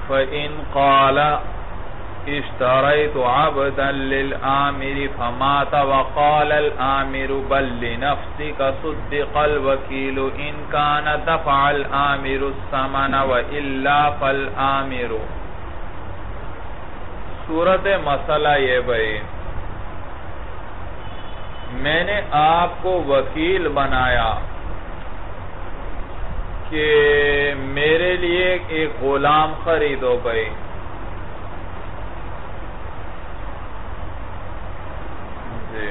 فَإِنْ قَالَ اشْتَرَيْتُ عَبْدًا لِلْآمِرِ فَمَاتَ وَقَالَ الْآمِرُ بَلْ لِنَفْسِكَ صُدِّقَ الْوَكِيلُ إِنْ كَانَ دَفَعَ الْآمِرُ الثَّمَنَ وَإِلَّا فَالْآمِرُ. صورت مسئلہ یہ بھائی، میں نے آپ کو وکیل بنایا کہ میرے لیے ایک غلام خریدو بھائی. جی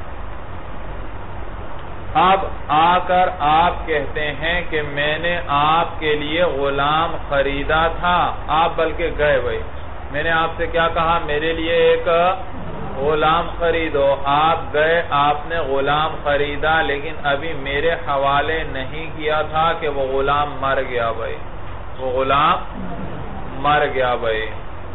اب آ کر آپ کہتے ہیں کہ میں نے آپ کے لیے غلام خریدا تھا. آپ بلکہ گئے بھائی، میں نے آپ سے کیا کہا؟ میرے لیے ایک غلام خریدو. آپ گئے، آپ نے غلام خریدا، لیکن ابھی میرے حوالے نہیں کیا تھا کہ وہ غلام مر گیا بھائی. وہ غلام مر گیا بھائی.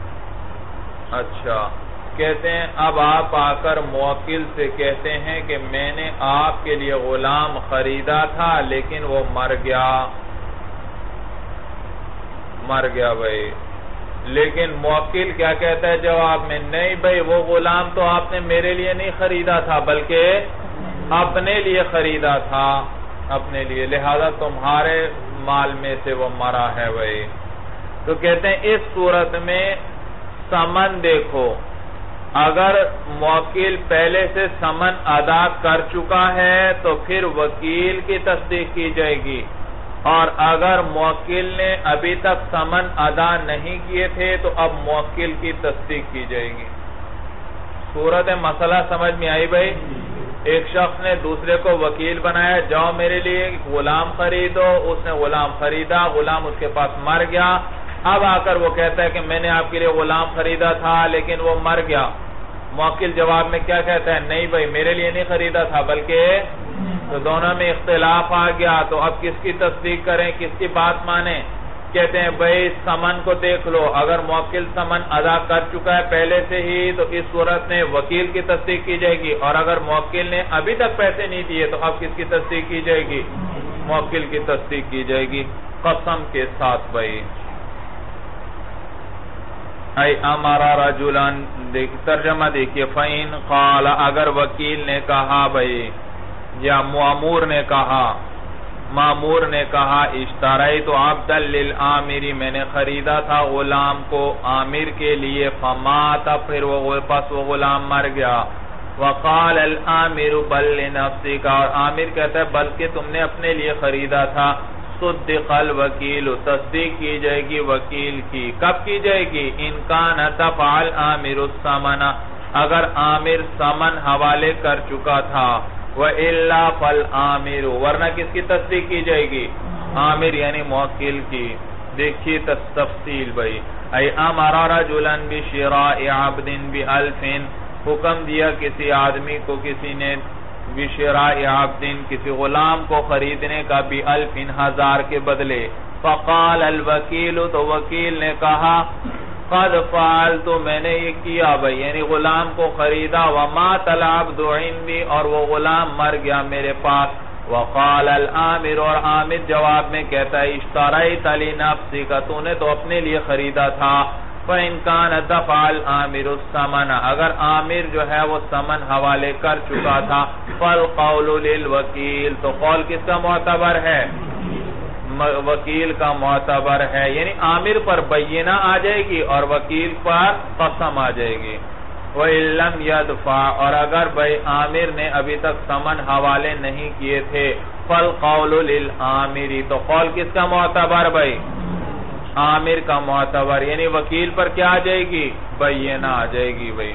اچھا، کہتے ہیں اب آپ آ کر موکل سے کہتے ہیں کہ میں نے آپ کے لیے غلام خریدا تھا لیکن وہ مر گیا بھائی. لیکن موکل کیا کہتا ہے جواب میں؟ نہیں بھائی، وہ غلام تو آپ نے میرے لیے نہیں خریدا تھا بلکہ اپنے لیے خریدا تھا، اپنے لیے، لہذا تمہارے مال میں سے وہ مرا ہے بھائی. تو کہتے ہیں اس صورت میں ثمن دیکھو، اگر موکل پہلے سے ثمن ادا کر چکا ہے تو پھر وکیل کی تصدیق کی جائے گی، اور اگر موکل نے ابھی تک ثمن ادا نہیں کیے تھے تو اب موکل کی تصدیق کی جائے گی. صورت مسئلہ سمجھ میں آئی بھائی؟ ایک شخص نے دوسرے کو وکیل بنایا، جاؤ میرے لیے غلام خریدو. اس نے غلام خریدا، غلام اس کے پاس مر گیا. اب آ کر وہ کہتا ہے کہ میں نے آپ کے لیے غلام خریدا تھا لیکن وہ مر گیا. موکل جواب میں کیا کہتا ہے؟ نہیں بھائی، میرے لیے نہیں خریدا تھا بلکہ، تو دونوں میں اختلاف آ گیا. تو اب کس کی تصدیق کریں، کس کی بات مانیں؟ کہتے ہیں بھائی ثمن کو دیکھ لو، اگر موکل ثمن ادا کر چکا ہے پہلے سے ہی تو اس صورت میں وکیل کی تصدیق کی جائے گی، اور اگر موکل نے ابھی تک پیسے نہیں دیے تو اب کس کی تصدیق کی جائے گی؟ موکل کی تصدیق کی جائے گی قسم کے ساتھ بھائی. اے امارا رجلان، ترجمہ دیکھئے، فَإِنْ قَالَ، اگر وکیل نے کہا بھائی یا مامور نے کہا اشتریت عبدا للآمر، میں نے خریدا تھا غلام کو آمر کے لیے، فمات، پھر وہ غلام مر گیا. وقال الآمر بل لنفسک، اور آمر کہتا ہے بلکہ تم نے اپنے لیے خریدا تھا. صدق الوکیل، تصدیق کی جائے گی وکیل کی. کب کی جائے گی؟ ان کان دفع الآمر الثمن، اگر آمر ثمن حوالے کر چکا تھا. وَإِلَّا فَالْآمِرُ، ورنہ کس کی تصدیق کی جائے گی؟ آمر یعنی موکل کی. دیکھیے تفصیل بھائی. اے امر رجلا بشراء عبد ب1000، حکم دیا کسی آدمی کو کسی نے بشراء عبد، کسی غلام کو خریدنے کا، ب1000، 1000 کے بدلے. فقال الوکیل، تو وکیل نے کہا قد فعلت، میں نے یہ کیا بھائی، یعنی غلام کو خریدا. ومات العبد عندي، اور وہ غلام مر گیا میرے پاس. وقال الآمر، اور آمر جواب میں کہتا ہے اشتریت لنفسک، تو نے تو اپنے لیے خریدا تھا. فإن كان دفع الآمر الثمن، اگر آمر جو ہے وہ ثمن حوالے کر چکا تھا. فالقول للوکیل، تو قول کس کا معتبر ہے؟ وکیل کا معتبر ہے، یعنی آمر پر بینہ آ جائے گی اور وکیل پر قسم آ جائے گی. وَإِن لَمْ يَدْفَعْ، اور اگر بھائی آمر نے ابھی تک ثمن حوالے نہیں کیے تھے. فالقول للآمر، تو قول کس کا معتبر بھائی؟ آمر کا معتبر، یعنی وکیل پر کیا آ جائے گی؟ بینہ آ جائے گی بھائی.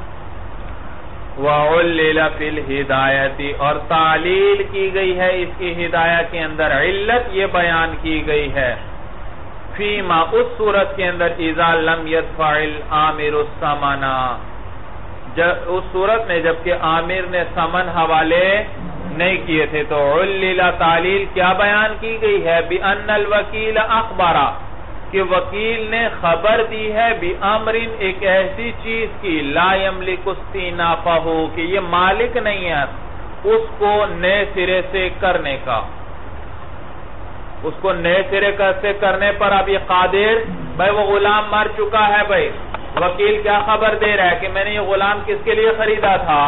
وَعُلِّلَ فِي الْهِدَایَةِ، اور تعلیل کی گئی ہے اس کی ہدایہ کے اندر، علت یہ بیان کی گئی ہے. فِيمَا، اس صورت کے اندر، اِذَا لَمْ يَدْفَعِ الْآمِرُ الثَّمَنَ، اس صورت میں جبکہ آمر نے ثمن حوالے نہیں کیے تھے. تو علِّلَ، تعلیل کیا بیان کی گئی ہے؟ بِأَنَّ الْوَكِيلَ أَخْبَرَ، کہ وکیل نے خبر دی ہے بِأَمْرٍ، ایک ایسی چیز کی، لَا يَمْلِكُ اسْتِنَافَهُ، کہ یہ مالک نہیں ہے اس کو نئے سرے سے کرنے کا، اس کو نئے سرے سے کرنے پر اب یہ قادر بھائی وہ غلام مر چکا ہے. بھائی وکیل کیا خبر دے رہا ہے کہ میں نے یہ غلام کس کے لیے خریدا تھا؟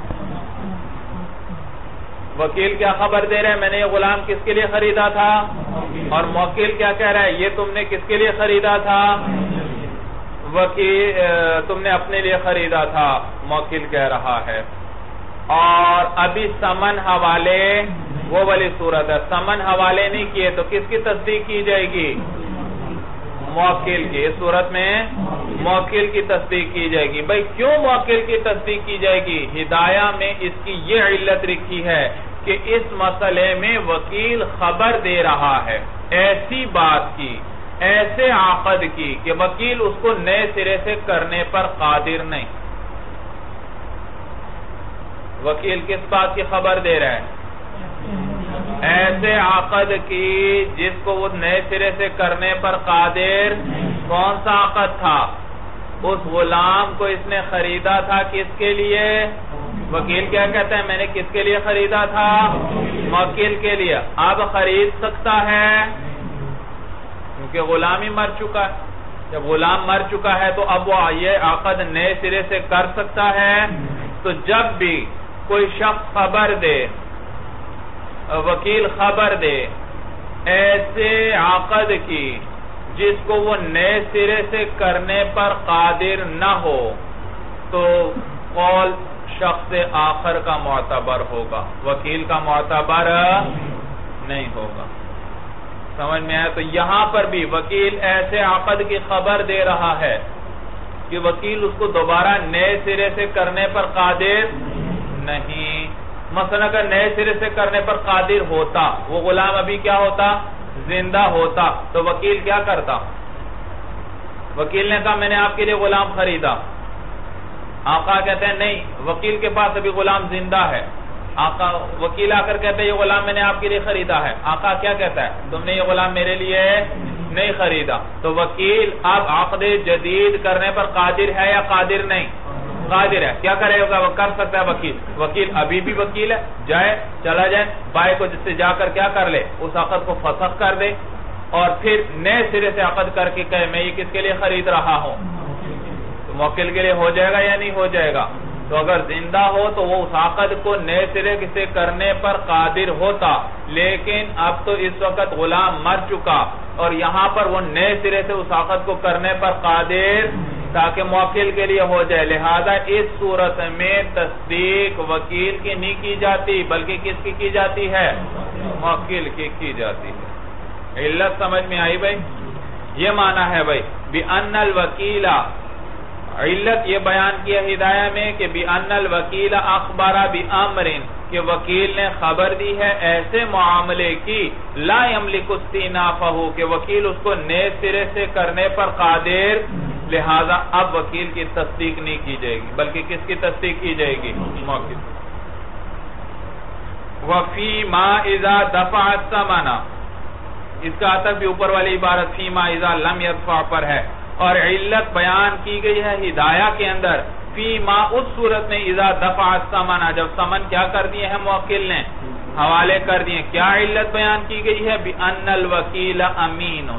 وکیل کیا خبر دے رہا ہے میں نے یہ غلام کس کے لیے خریدا تھا؟ اور موکل کیا کہہ رہا ہے یہ تم نے کس کے لیے خریدا تھا؟ وکیل تم نے اپنے لیے خریدا تھا، موکل کہہ رہا ہے. اور ابھی سمن حوالے وہ والی صورت ہے، سمن حوالے نہیں کیے تو کس کی تصدیق کی جائے گی؟ موکل کی. اس صورت میں موکل کی تصدیق کی جائے گی. بھائی کیوں موکل کی تصدیق کی جائے گی؟ ہدایہ میں اس کی یہ علت لکھی ہے کہ اس مسئلے میں وکیل خبر دے رہا ہے ایسی بات کی، ایسے عقد کی کہ وکیل اس کو نئے سرے سے کرنے پر قادر نہیں. وکیل کس بات کی خبر دے رہا ہے؟ ایسے عقد کی جس کو وہ نئے سرے سے کرنے پر قادر. کون سا عقد تھا؟ اس غلام کو اس نے خریدا تھا کس کے لیے؟ وکیل کیا کہتا ہے میں نے کس کے لیے خریدا تھا؟ موکل کے لیے. اب خرید سکتا ہے کیونکہ غلام ہی مر چکا ہے. جب غلام مر چکا ہے تو اب وہ یہ عقد نئے سرے سے کر سکتا ہے. تو جب بھی کوئی شخص خبر دے، وکیل خبر دے ایسے عقد کی جس کو وہ نئے سرے سے کرنے پر قادر نہ ہو تو قول شخص آخر کا معتبر ہوگا، وکیل کا معتبر نہیں ہوگا. سمجھ میں آیا؟ تو یہاں پر بھی وکیل ایسے عقد کی خبر دے رہا ہے کہ وکیل اس کو دوبارہ نئے سرے سے کرنے پر قادر نہیں. مثلا اگر نئے سرے سے کرنے پر قادر ہوتا، وہ غلام ابھی کیا ہوتا؟ زندہ ہوتا. تو وکیل کیا کرتا؟ وکیل نے کہا میں نے آپ کے لیے غلام خریدا. آقا کہتے ہیں نہیں، وکیل کے پاس ابھی غلام زندہ ہے. وکیل آ کر کہتے ہیں یہ غلام میں نے آپ کے لیے خریدا ہے. آقا کیا کہتا ہے؟ تم نے یہ غلام میرے لیے نہیں خریدا. تو وکیل اب عقد جدید کرنے پر قادر ہے یا قادر نہیں؟ قادر ہے. کیا کرے گا؟ وہ کر سکتا ہے وکیل. وکیل ابھی بھی وکیل ہے، چلا جائے بھائی کو جس سے جا کر کیا کر لے، اس عقد کو فسخ کر دے اور پھر نئے سرے سے عقد کر کے کہے میں یہ کس کے لیے خرید رہا ہوں. تو موکل کے لیے ہو جائے گا یا نہیں ہو جائے گا؟ تو اگر زندہ ہو تو وہ اس عقد کو نئے سرے سے کرنے پر قادر ہوتا، لیکن اب تو اس وقت غلام مر چکا اور یہاں پر وہ نئے سرے سے اس عقد کو کرنے پر قادر تاکہ موکل کے لیے ہو جائے. لہذا اس صورت میں تصدیق وکیل کی نہیں کی جاتی بلکہ کس کی جاتی ہے؟ موکل کی جاتی ہے. علت سمجھ میں آئی بھائی؟ یہ معنی ہے بھائی بِأَنَّ الْوَكِيلَ. علت یہ بیان کیا ہدایہ میں کہ بِأَنَّ الْوَكِيلَ أَخْبَرَ بِأَمْرٍ کہ وکیل نے خبر دی ہے ایسے معاملے کی لا يملك استئنافه کہ وکیل اس کو نئے سرے سے کرنے پر قادر. لہذا اب وکیل کی تصدیق نہیں کی جائے گی بلکہ کس کی تصدیق کی جائے گی؟ موکل. وَفِي مَا إِذَا دَفَعَ الثَّمَنَ. اس کا عطف بھی اوپر والی عبارت فی ما اذا لم يدفع پر ہے. اور علت بیان کی گئی ہے ہدایہ کے اندر فی ما اس صورت میں اذا دفع الثمن جب ثمن کیا کر دیے ہیں موکل نے؟ حوالے کر دیے. کیا علت بیان کی گئی ہے؟ بِأَنَّ الْوَكِيلَ أَمِينٌ.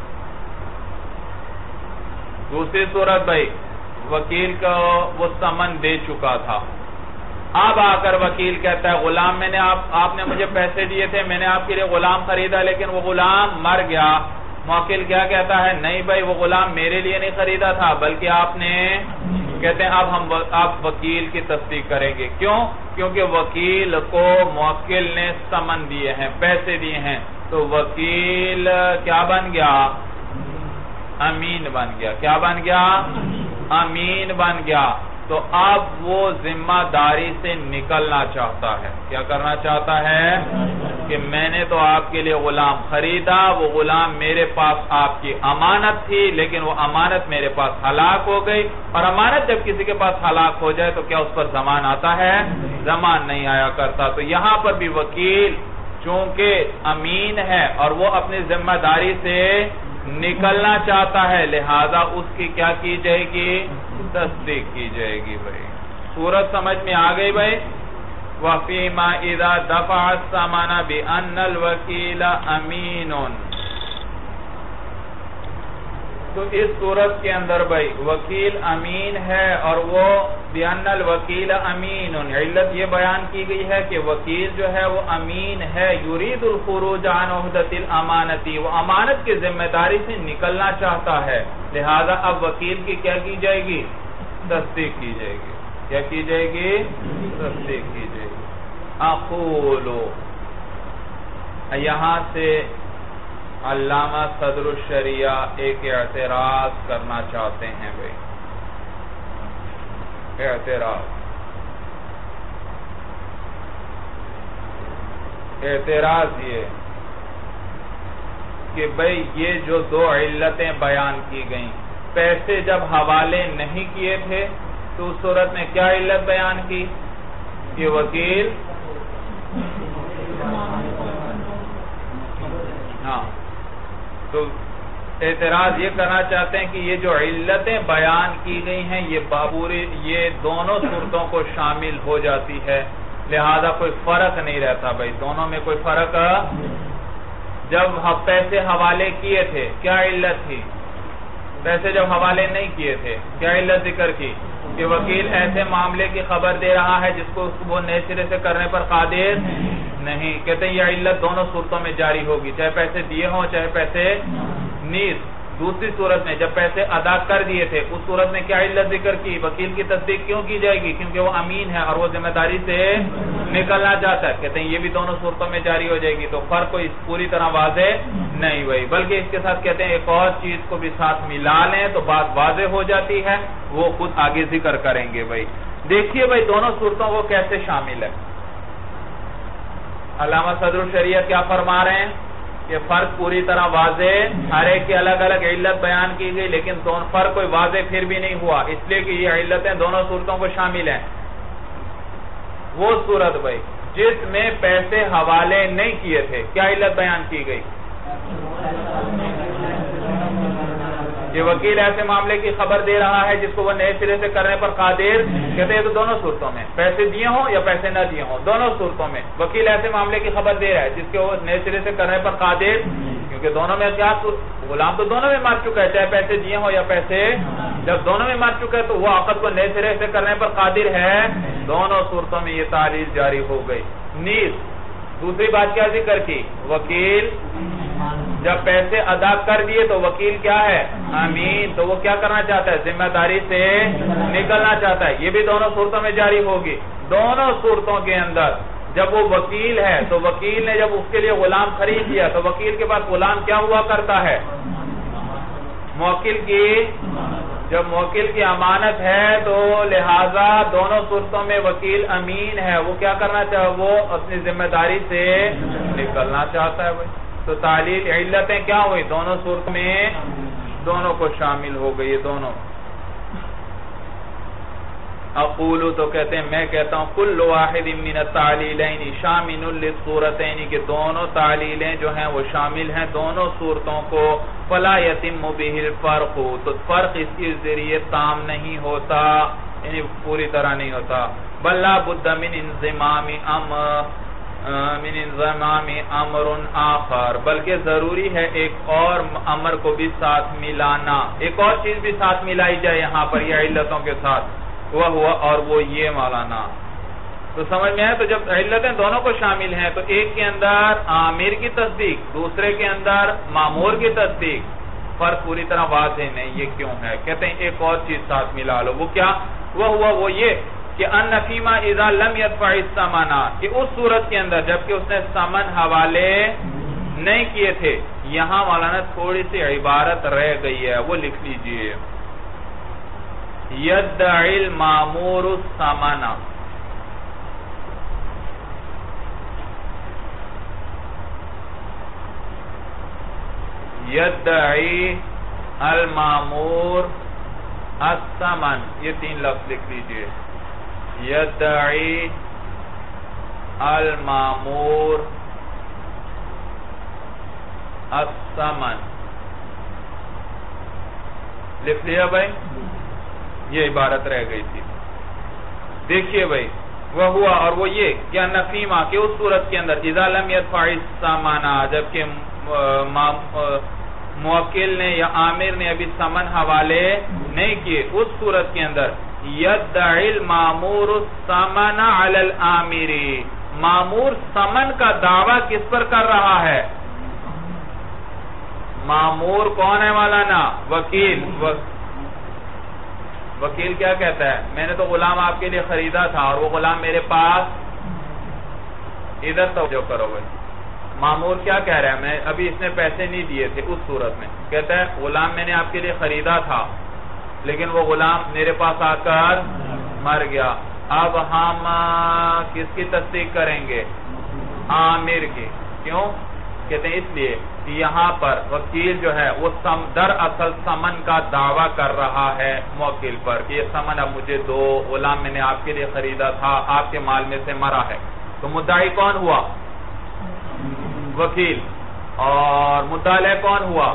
دوسری صورت بھائی وکیل کو وہ ثمن دے چکا تھا. اب آ کر وکیل کہتا ہے غلام میں نے آپ نے مجھے پیسے دیے تھے، میں نے آپ کے لیے غلام خریدا لیکن وہ غلام مر گیا. موکل کیا کہتا ہے؟ نہیں بھائی وہ غلام میرے لیے نہیں خریدا تھا بلکہ آپ نے. کہتے ہیں اب آپ وکیل کی تصدیق کریں گے. کیوں؟ کیونکہ وکیل کو موکل نے ثمن دیے ہیں، پیسے دیے ہیں. تو وکیل کیا بن گیا؟ امین بن گیا. کیا بن گیا؟ امین بن گیا. تو اب وہ ذمہ داری سے نکلنا چاہتا ہے. کیا کرنا چاہتا ہے؟ کہ میں نے تو آپ کے لیے غلام خریدا، وہ غلام میرے پاس آپ کی امانت تھی لیکن وہ امانت میرے پاس ہلاک ہو گئی. اور امانت جب کسی کے پاس ہلاک ہو جائے تو کیا اس پر ضمان آتا ہے؟ ضمان نہیں آیا کرتا. تو یہاں پر بھی وکیل چونکہ امین ہے اور وہ اپنی ذمہ داری سے نکلنا چاہتا ہے لہذا اس کی کیا کی جائے گی؟ تصدیق کی جائے گی. بھائی صورت سمجھ میں آ گئی بھائی؟ وَفِي مَا إِذَا دَفَعَ الثَّمَنَ بِأَنَّ الْوَكِيلَ أَمِينٌ. تو اس صورت کے اندر بھائی وکیل امین ہے اور وہ بِأَنَّ الْوَكِيلَ امین، علت یہ بیان کی گئی ہے کہ وکیل جو ہے وہ امین ہے، یرید الخروج عن عہدۃ الامانتی، وہ امانت کی ذمہ داری سے نکلنا چاہتا ہے، لہذا اب وکیل کی کیا کی جائے گی؟ تصدیق کی جائے گی۔ کیا کی جائے گی؟ تصدیق کی جائے گی۔ اقولو، یہاں سے علامہ صدر الشریعہ ایک اعتراض کرنا چاہتے ہیں بھائی، اعتراض یہ کہ بھائی یہ جو دو علتیں بیان کی گئیں، پیسے جب حوالے نہیں کیے تھے تو اس صورت میں کیا علت بیان کی کہ وکیل تو اعتراض یہ کرنا چاہتے ہیں کہ یہ جو علتیں بیان کی گئی ہیں یہ دونوں صورتوں کو شامل ہو جاتی ہے، لہذا کوئی فرق نہیں رہتا بھائی، دونوں میں کوئی فرق۔ جب پیسے حوالے کیے تھے کیا علت تھی؟ پیسے جب حوالے نہیں کیے تھے کیا علت ذکر کی کہ وکیل ایسے معاملے کی خبر دے رہا ہے جس کو وہ نئے سرے سے کرنے پر قادر نہیں، کہتے ہیں یہ علت دونوں صورتوں میں جاری ہوگی، چاہے پیسے دیے ہوں چاہے پیسے نیز۔ دوسری صورت میں جب پیسے ادا کر دیے تھے اس صورت میں کیا علت ذکر کی؟ وکیل کی تصدیق کیوں کی جائے گی؟ کیونکہ وہ امین ہے اور وہ ذمہ داری سے نکلنا چاہتا ہے، کہتے ہیں یہ بھی دونوں صورتوں میں جاری ہو جائے گی، تو فرق کوئی پوری طرح واضح نہیں ہوئی، بلکہ اس کے ساتھ کہتے ہیں ایک اور چیز کو بھی ساتھ ملا لیں تو بات واضح ہو جاتی ہے، وہ خود آگے ذکر کریں گے بھائی۔ دیکھیے بھائی دونوں صورتوں کو کیسے شامل ہے۔ علامہ صدر الشریعہ کیا فرما رہے ہیں کہ فرق پوری طرح واضح، ہر ایک کی الگ الگ علت بیان کی گئی لیکن فرق کوئی واضح پھر بھی نہیں ہوا، اس لیے کہ یہ علتیں دونوں صورتوں کو شامل ہیں۔ وہ صورت بھائی جس میں پیسے حوالے نہیں کیے تھے کیا علت بیان کی گئی؟ یہ وکیل ایسے معاملے کی خبر دے رہا ہے جس کو وہ نئے سرے سے کرنے پر قادر، کہتے ہیں تو دونوں صورتوں میں، پیسے دیے ہوں یا پیسے نہ دیے ہوں، دونوں صورتوں میں وکیل ایسے معاملے کی خبر دے رہا ہے جس کو وہ نئے سرے سے کرنے پر قادر، کیونکہ دونوں میں کیا غلام تو دونوں میں مر چکا ہے، چاہے پیسے دیے ہوں یا پیسے، جب دونوں میں مر چکا ہے تو وہ عقد کو نئے سرے سے کرنے پر قادر ہے، دونوں صورتوں میں یہ تعلیل جاری ہو گئی۔ نیز دوسری بات کیا ذکر کی؟ وکیل جب پیسے ادا کر دیے تو وکیل کیا ہے؟ امین، تو وہ کیا کرنا چاہتا ہے؟ ذمہ داری سے نکلنا چاہتا ہے، یہ بھی دونوں صورتوں میں جاری ہوگی۔ دونوں صورتوں کے اندر جب وہ وکیل ہے تو وکیل نے جب اس کے لیے غلام خرید لیا تو وکیل کے پاس غلام کیا ہوا کرتا ہے؟ موکل کی، جب موکل کی امانت ہے تو لہذا دونوں صورتوں میں وکیل امین ہے، وہ کیا کرنا چاہتا ہے؟ وہ اپنی ذمہ داری سے نکلنا چاہتا ہے بھائی۔ تو تعلیل علتیں کیا ہوئی؟ دونوں صورت میں دونوں کو شامل ہو گئی دونوں۔ اقولو تو کہتے ہیں میں کہتا ہوں کل واحد من التعلیلین شامل للصورتین، کہ دونوں تعلیلیں جو ہیں وہ شامل ہیں دونوں صورتوں کو، فلا یتم بہ الفرق، تو فرق اس کے ذریعے تام نہیں ہوتا، یعنی پوری طرح نہیں ہوتا، بل لا بد من انضمام امر آخر، بلکہ ضروری ہے ایک اور امر کو بھی ساتھ ملانا، ایک اور چیز بھی ساتھ ملائی جائے یہاں پر یہ علتوں کے ساتھ، وہ ہوا اور وہ یہ مولانا۔ تو سمجھ میں ہے، تو جب علتیں دونوں کو شامل ہیں تو ایک کے اندر آمیر کی تصدیق، دوسرے کے اندر مامور کی تصدیق، فرق پوری طرح واضح نہیں، یہ کیوں ہے؟ کہتے ہیں ایک اور چیز ساتھ ملا لو، وہ کیا؟ وہ ہوا وہ یہ کہ ان فیما اذا لم يدفع الثمن، کہ اس صورت کے اندر جبکہ اس نے ثمن حوالے نہیں کیے تھے، یہاں مولانا تھوڑی سی عبارت رہ گئی ہے، وہ لکھ لیجئے، یدعی المامور الثمن، یدعی المامور الثمن، یہ تین لفظ لکھ لیجئے، یدعی المامور الثمن، لکھ لیا بھائی؟ یہ عبارت رہ گئی تھی، دیکھیے بھائی، وہ ہوا اور وہ یہ کیا نفیما کہ اس صورت کے اندر اذا لم يدفع الثمن، جبکہ موکل نے یا عامر نے ابھی ثمن حوالے نہیں کیے، اس صورت کے اندر یدعی المامور الثمن علی العامر، مامور ثمن کا دعویٰ کس پر کر رہا ہے؟ مامور کون ہے مولانا؟ وکیل۔ وکیل کیا کہتا ہے؟ میں نے تو غلام آپ کے لیے خریدا تھا اور وہ غلام میرے پاس، ادھر توجہ کرو گے، مامور کیا کہہ رہا ہے؟ میں ابھی اس نے پیسے نہیں دیے تھے، اس صورت میں کہتا ہے غلام میں نے آپ کے لیے خریدا تھا لیکن وہ غلام میرے پاس آ کر مر گیا، اب ہم کس کی تصدیق کریں گے؟ عامر کی۔ کیوں؟ کہتے ہیں اس لیے کہ یہاں پر وکیل جو ہے وہ دراصل ثمن کا دعویٰ کر رہا ہے موکل پر کہ یہ ثمن اب مجھے دو، غلام میں نے آپ کے لیے خریدا تھا، آپ کے مال میں سے مرا ہے۔ تو مدعی کون ہوا؟ وکیل۔ اور مدعی کون ہوا؟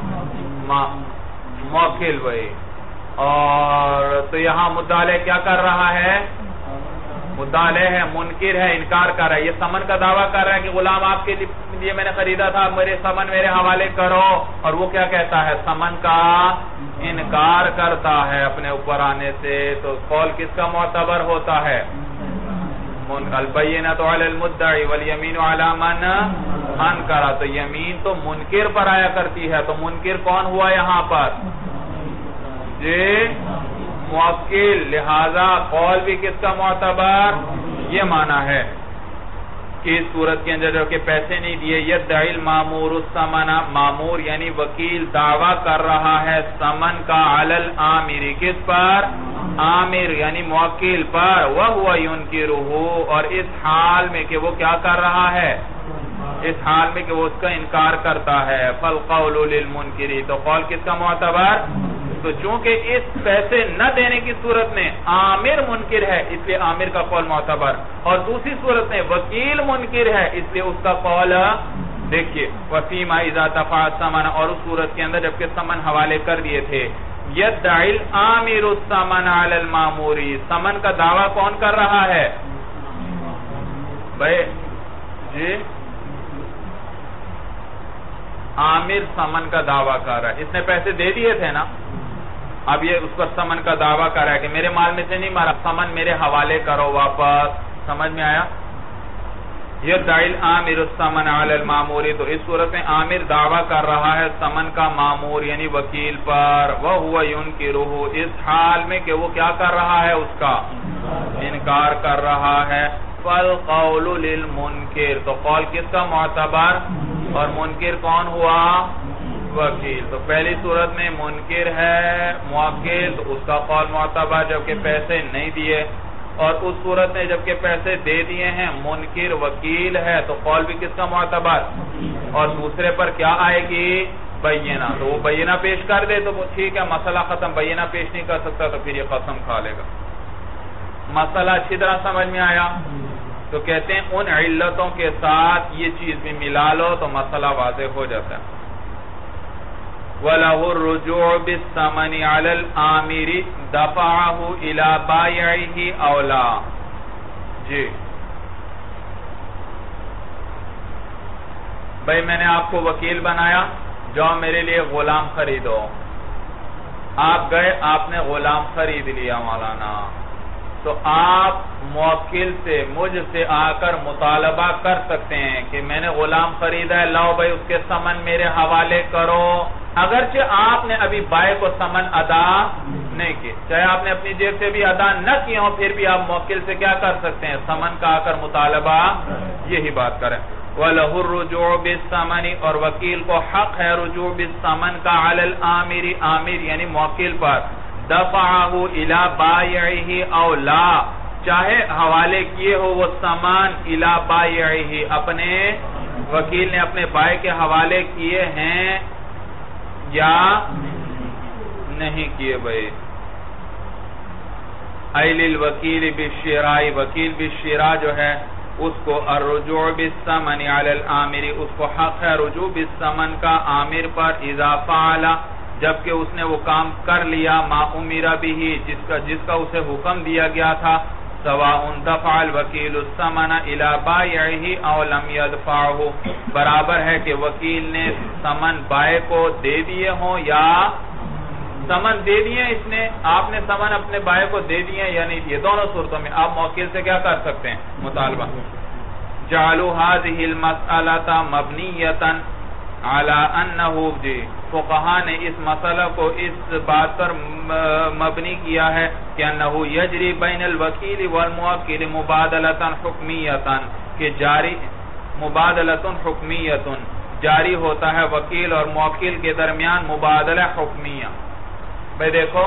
موکل وہی۔ اور تو یہاں مدعی کیا کر رہا ہے؟ مدعی ہے، منکر ہے، انکار کر رہا ہے، یہ ثمن کا دعویٰ کر رہا ہے کہ غلام آپ کے لیے میں نے خریدا تھا، میرے ثمن میرے حوالے کرو، اور وہ کیا کہتا ہے؟ ثمن کا انکار کرتا ہے اپنے اوپر آنے سے۔ تو قول کس کا معتبر ہوتا ہے؟ البینۃ علی المدعی والیمین علی من انکر۔ تو یمین تو منکر پر آیا کرتی ہے، تو منکر کون ہوا یہاں پر؟ جی موکل، لہذا قول بھی کس کا معتبر؟ یہ معنی ہے کہ اس صورت کے اندر جو کہ پیسے نہیں دیے، یدعی المامور الثمن، مامور یعنی وکیل دعویٰ کر رہا ہے ثمن کا علی العامر، کس پر؟ عامر یعنی موکل پر، وَهُوَ يُنْكِرُهُ، اور اس حال میں کہ وہ کیا کر رہا ہے؟ اس حال میں کہ وہ اس کا انکار کرتا ہے۔ فَالْقَوْلُ لِلْمُنْكِرِ، تو قول کس کا معتبر؟ تو چونکہ اس پیسے نہ دینے کی صورت میں عامر منکر ہے اس لیے عامر کا قول معتبر، اور دوسری صورت میں وکیل منکر ہے اس لیے اس کا قول دیکھیے وَفِيمَا إِذَا دَفَعَ الثَّمَنَ، اور اس صورت کے اندر جبکہ ثمن حوالے کر دیے تھے، یدعی العامر الثمن علی المامور، ثمن کا دعویٰ کون کر رہا ہے؟ بھائی جی عامر ثمن کا دعویٰ کر رہا ہے، اس نے پیسے دے دیے تھے نا، اب یہ اس پر ثمن کا دعویٰ کر رہا ہے کہ میرے مال میں سے نہیں مارا، ثمن میرے حوالے کرو واپس۔ سمجھ میں آیا؟ یدعی العامر الثمن علی المامور، تو اس صورت میں عامر دعویٰ کر رہا ہے ثمن کا مامور یعنی وکیل پر، وَهُوَ يُنْكِرُهُ، اس حال میں کہ وہ کیا کر رہا ہے؟ اس کا انکار کر رہا ہے۔ فَالْقَوْلُ لِلْمُنْكِرِ، تو قول کس کا معتبر؟ اور منکر کون ہوا؟ وکیل۔ تو پہلی صورت میں منکر ہے موکل، تو اس کا قول معتبر جبکہ پیسے نہیں دیے، اور اس صورت میں جبکہ پیسے دے دیے ہیں منکر وکیل ہے تو قول بھی کس کا معتبر؟ اور دوسرے پر کیا آئے گی؟ بینہ، تو وہ بینہ پیش کر دے تو ٹھیک ہے مسئلہ ختم، بینہ پیش نہیں کر سکتا تو پھر یہ قسم کھا لے گا۔ مسئلہ اچھی طرح سمجھ میں آیا؟ تو کہتے ہیں ان علتوں کے ساتھ یہ چیز بھی ملا لو تو مسئلہ واضح ہو جاتا ہے۔ وَلَهُ الرُّجُوعُ بِالثَّمَنِ عَلَى الْعَامِرِ دَفَعَهُ إِلَى بَائِعِهِ أَوْ لَا۔ جی بھئی میں نے آپ کو وکیل بنایا، جاؤ میرے لیے غلام خریدو، آپ گئے آپ نے غلام خرید لیا مولانا، تو آپ موکل سے مجھ سے آ کر مطالبہ کر سکتے ہیں کہ میں نے غلام خریدا ہے، لاؤ بھائی اس کے ثمن میرے حوالے کرو، اگرچہ آپ نے ابھی بائع کو ثمن ادا نہیں کی، چاہے آپ نے اپنی جیب سے بھی ادا نہ کی ہو پھر بھی آپ موکل سے کیا کر سکتے ہیں؟ ثمن کا آ کر مطالبہ، یہی بات کریں۔ وَلَهُ الرُّجُوعُ بِالثَّمَنِ، اور وکیل کو حق ہے رجوع بالثمن کا علی العامر، عامر یعنی موکل پر، دفعہ الی بائعہ او لا، چاہے حوالے کیے ہو وہ ثمن الی بائعہ، اپنے وکیل نے اپنے بائع کے حوالے کیے ہیں یا نہیں کیے بھائی۔ ایل الوکیل بالشراء، وکیل بالشراء جو ہے اس کو الرجوع بالثمن علی العامر، اس کو حق ہے رجوع بالثمن کا عامر پر، اذا فعل، جبکہ اس نے وہ کام کر لیا، ما امر به، جس کا اسے حکم دیا گیا تھا، سواء دفع الوکیل الثمن الى بائعه او لم يدفعه، برابر ہے کہ وکیل نے ثمن بائع کو دے دیے ہوں یا ثمن دے دیے اس نے، آپ نے ثمن اپنے بائع کو دے دیے یا نہیں دیے، دونوں صورتوں میں آپ موکل سے کیا کر سکتے ہیں؟ مطالبہ۔ جعلوا هذه المسألة مبنية على انه جی فقہا نے اس مسئلہ کو اس بات پر مبنی کیا ہے کہ انه یجری بین الوکیل والموکل مبادلۃ حکمیۃ، کہ جاری مبادلۃ حکمیۃ جاری ہوتا ہے وکیل اور موکل کے درمیان مبادلہ حکمیہ۔ بھئی دیکھو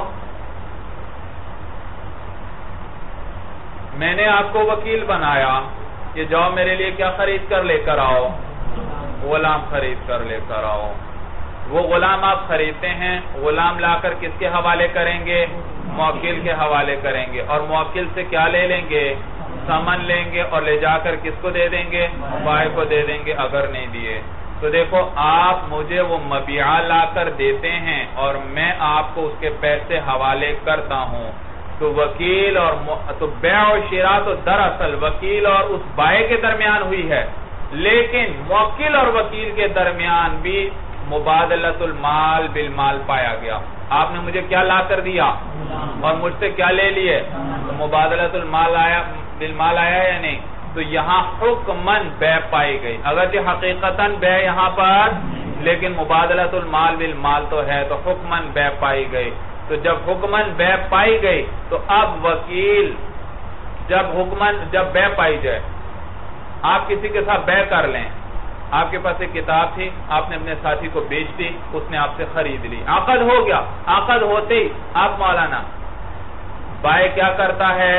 میں نے آپ کو وکیل بنایا کہ جاؤ میرے لیے کیا خرید کر لے کر آؤ؟ غلام خرید کر لے کر آؤ۔ وہ غلام آپ خریدتے ہیں، غلام لا کر کس کے حوالے کریں گے؟ موکل کے حوالے کریں گے، اور موکل سے کیا لے لیں گے؟ ثمن لیں گے، اور لے جا کر کس کو دے دیں گے؟ بائع کو دے دیں گے اگر نہیں دیے تو۔ دیکھو آپ مجھے وہ مبیعہ لا کر دیتے ہیں اور میں آپ کو اس کے پیسے حوالے کرتا ہوں، تو وکیل اور تو بیع و شراء تو دراصل وکیل اور اس بائع کے درمیان ہوئی ہے، لیکن موکل اور وکیل کے درمیان بھی مبادلۃ المال بالمال پایا گیا۔ آپ نے مجھے کیا لا کر دیا اور مجھ سے کیا لے لیے؟ تو مبادلۃ المال آیا بالمال آیا یا نہیں؟ تو یہاں حکماً بیع پائی گئی، اگرچہ حقیقتاً بیع یہاں پر، لیکن مبادلۃ المال بالمال تو ہے، تو حکماً بیع پائی گئی۔ تو جب حکماً بیع پائی گئی تو اب وکیل جب بیع پائی جائے، آپ کسی کے ساتھ بیع کر لیں، آپ کے پاس ایک کتاب تھی، آپ نے اپنے ساتھی کو بیچ دی، اس نے آپ سے خرید لی، عقد ہو گیا، عقد ہوتے ہی آپ مولانا بائع کیا کرتا ہے؟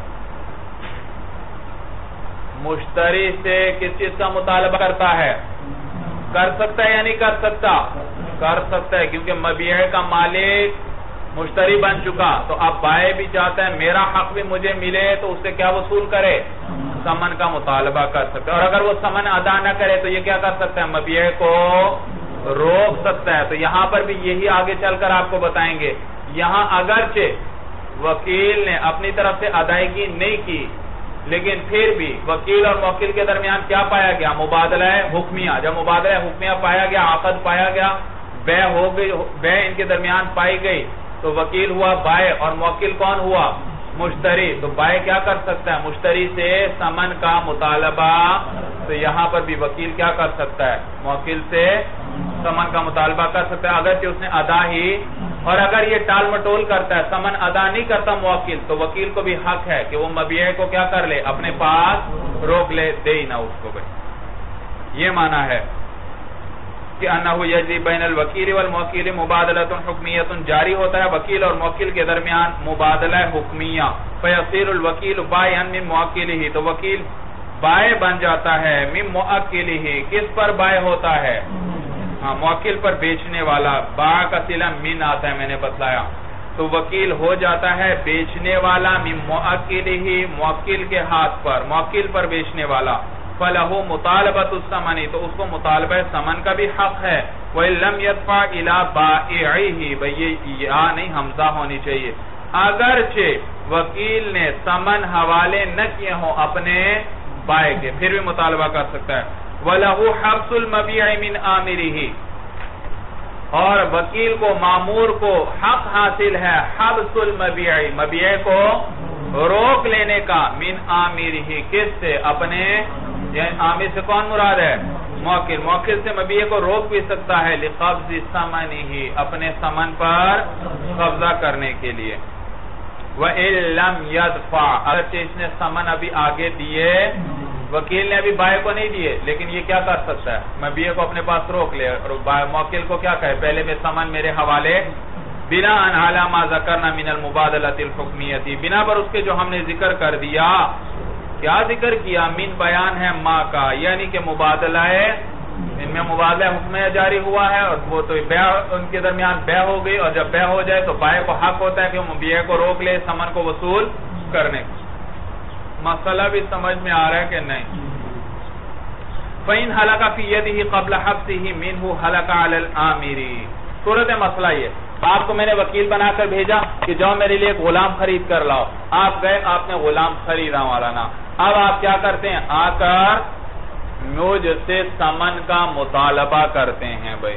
مشتری سے کس چیز کا مطالبہ کرتا ہے؟ کر سکتا ہے یا نہیں کر سکتا؟ کر سکتا ہے، کیونکہ مبیع کا مالک مشتری بن چکا، تو اب بائع بھی چاہتا ہے میرا حق بھی مجھے ملے، تو اس سے کیا وصول کرے؟ ثمن کا مطالبہ کر سکتا ہے، اور اگر وہ ثمن ادا نہ کرے تو یہ کیا کر سکتا ہے؟ مبیع کو روک سکتا ہے۔ تو یہاں پر بھی یہی آگے چل کر آپ کو بتائیں گے، یہاں اگرچہ وکیل نے اپنی طرف سے ادائیگی نہیں کی، لیکن پھر بھی وکیل اور موکل کے درمیان کیا پایا گیا؟ مبادلہ حکمیہ۔ جب مبادلہ حکمیہ پایا گیا، عقد پایا گیا، بیع ہو گئی، بیع ان کے درمیان پائی گئی، تو وکیل ہوا بائع اور موکل کون ہوا؟ مشتری۔ تو بائع کیا کر سکتا ہے؟ مشتری سے ثمن کا مطالبہ۔ تو یہاں پر بھی وکیل کیا کر سکتا ہے؟ موکل سے ثمن کا مطالبہ کر سکتا ہے، اگرچہ اس نے ادا ہی، اور اگر یہ ٹال مٹول کرتا ہے، ثمن ادا نہیں کرتا موکل، تو وکیل کو بھی حق ہے کہ وہ مبیع کو کیا کر لے؟ اپنے پاس روک لے، دے ہی نہ اس کو۔ بھائی یہ معنی ہے کہ انہو یجری بین الوکیل والموکل مبادلۃ حکمیۃ، جاری ہوتا ہے وکیل اور موکل کے درمیان مبادلہ حکمیہ۔ فیصیر الوکیل بائعا من موکلہ، تو وکیل بائع بن جاتا ہے من موکلہ، کس پر بائع ہوتا ہے؟ موکل پر بیچنے والا، باع کا صلہ من آتا ہے، میں نے بتلایا، تو وکیل ہو جاتا ہے بیچنے والا من موکلہ، موکل کے ہاتھ پر، موکل پر بیچنے والا۔ فَلَهُ مُطَالَبَةُ الثَّمَنِ، تو اس کو مطالبہ ثمن کا بھی حق ہے۔ وَإِن لَمْ يَدْفَعْ إِلَى بَائِعِهِ، بھئی یہ نہیں حمزہ ہونی چاہیے، اگرچہ وکیل نے ثمن حوالے نہ کیے ہوں اپنے بائع کے، پھر بھی مطالبہ کر سکتا ہے۔ وَلَهُ حَبْسُ الْمَبِيعِ مِنْ آمِرِهِ، اور وکیل کو، مامور کو حق حاصل ہے حبس المبیع، مبیع کو روک لینے کا، من آمرہ، کس سے؟ اپنے، یعنی آمر سے کون مراد ہے؟ موکل۔ موکل سے مبیع کو روک بھی سکتا ہے، لقبض ثمنہ، اپنے ثمن پر قبضہ کرنے کے لیے۔ وَإِن لَمْ يَدْفَعْ، اگرچہ اس نے ثمن ابھی آگے دیے، وکیل نے ابھی بائع کو نہیں دیے، لیکن یہ کیا کر سکتا ہے؟ مبیع کو اپنے پاس روک لے، اور موکل کو کیا کہے؟ پہلے میں ثمن میرے حوالے، بنا علی ما ذکرنا من المبادلۃ الحکمیۃ، بنا پر اس کے جو ہم نے ذکر کر دیا۔ کیا ذکر کیا؟ من بیان ہے ما کا، یعنی کہ مبادلہ ہے، ان میں مبادلہ حکمیہ جاری ہوا ہے، اور وہ تو بیع ان کے درمیان بیع ہو گئی، اور جب بیع ہو جائے تو بائع کو حق ہوتا ہے کہ وہ مبیع کو روک لے ثمن کو وصول کرنے کو۔ مسئلہ بھی سمجھ میں آ رہا ہے کہ نہیں؟ فَإِنْ هَلَكَ فِي يَدِهِ قَبْلَ حَبْسِهِ مِنْهُ هَلَكَ عَلَى الْآمِرِ، صورت مسئلہ یہ آپ کو میں نے وکیل بنا کر بھیجا کہ جاؤ میرے لیے ایک غلام خرید کر لاؤ. آپ گئے, آپ نے غلام خریدا مولانا. اب آپ کیا کرتے ہیں, آ کر مجھ سے ثمن کا مطالبہ کرتے ہیں بھائی.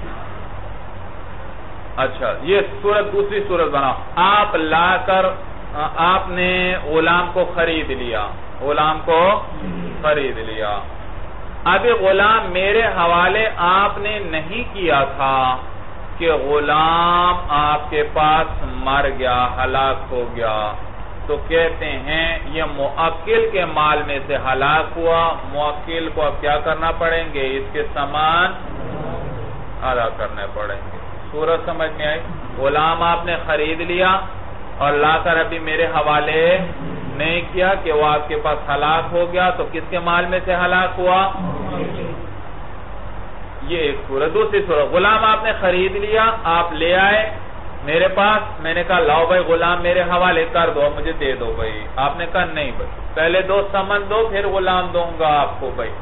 اچھا, یہ صورت دوسری صورت بناؤ. آپ لا کر آپ نے غلام کو خرید لیا, غلام کو خرید لیا. ابھی غلام میرے حوالے آپ نے نہیں کیا تھا کہ غلام آپ کے پاس مر گیا, ہلاک ہو گیا, تو کہتے ہیں یہ موکل کے مال میں سے ہلاک ہوا. موکل کو اب کیا کرنا پڑیں گے, اس کے سامان ادا کرنے پڑیں گے. صورت سمجھ میں آئی؟ غلام آپ نے خرید لیا اور لا کر ابھی میرے حوالے نہیں کیا کہ وہ آپ کے پاس ہلاک ہو گیا, تو کس کے مال میں سے ہلاک ہوا؟ یہ ایک صورت. دوسری صورت, غلام آپ نے خرید لیا, آپ لے آئے میرے پاس, میں نے کہا لاؤ بھائی غلام میرے حوالے کر دو, مجھے دے دو بھائی. آپ نے کہا نہیں بھائی, پہلے دو ثمن دو پھر غلام دوں گا آپ کو بھائی.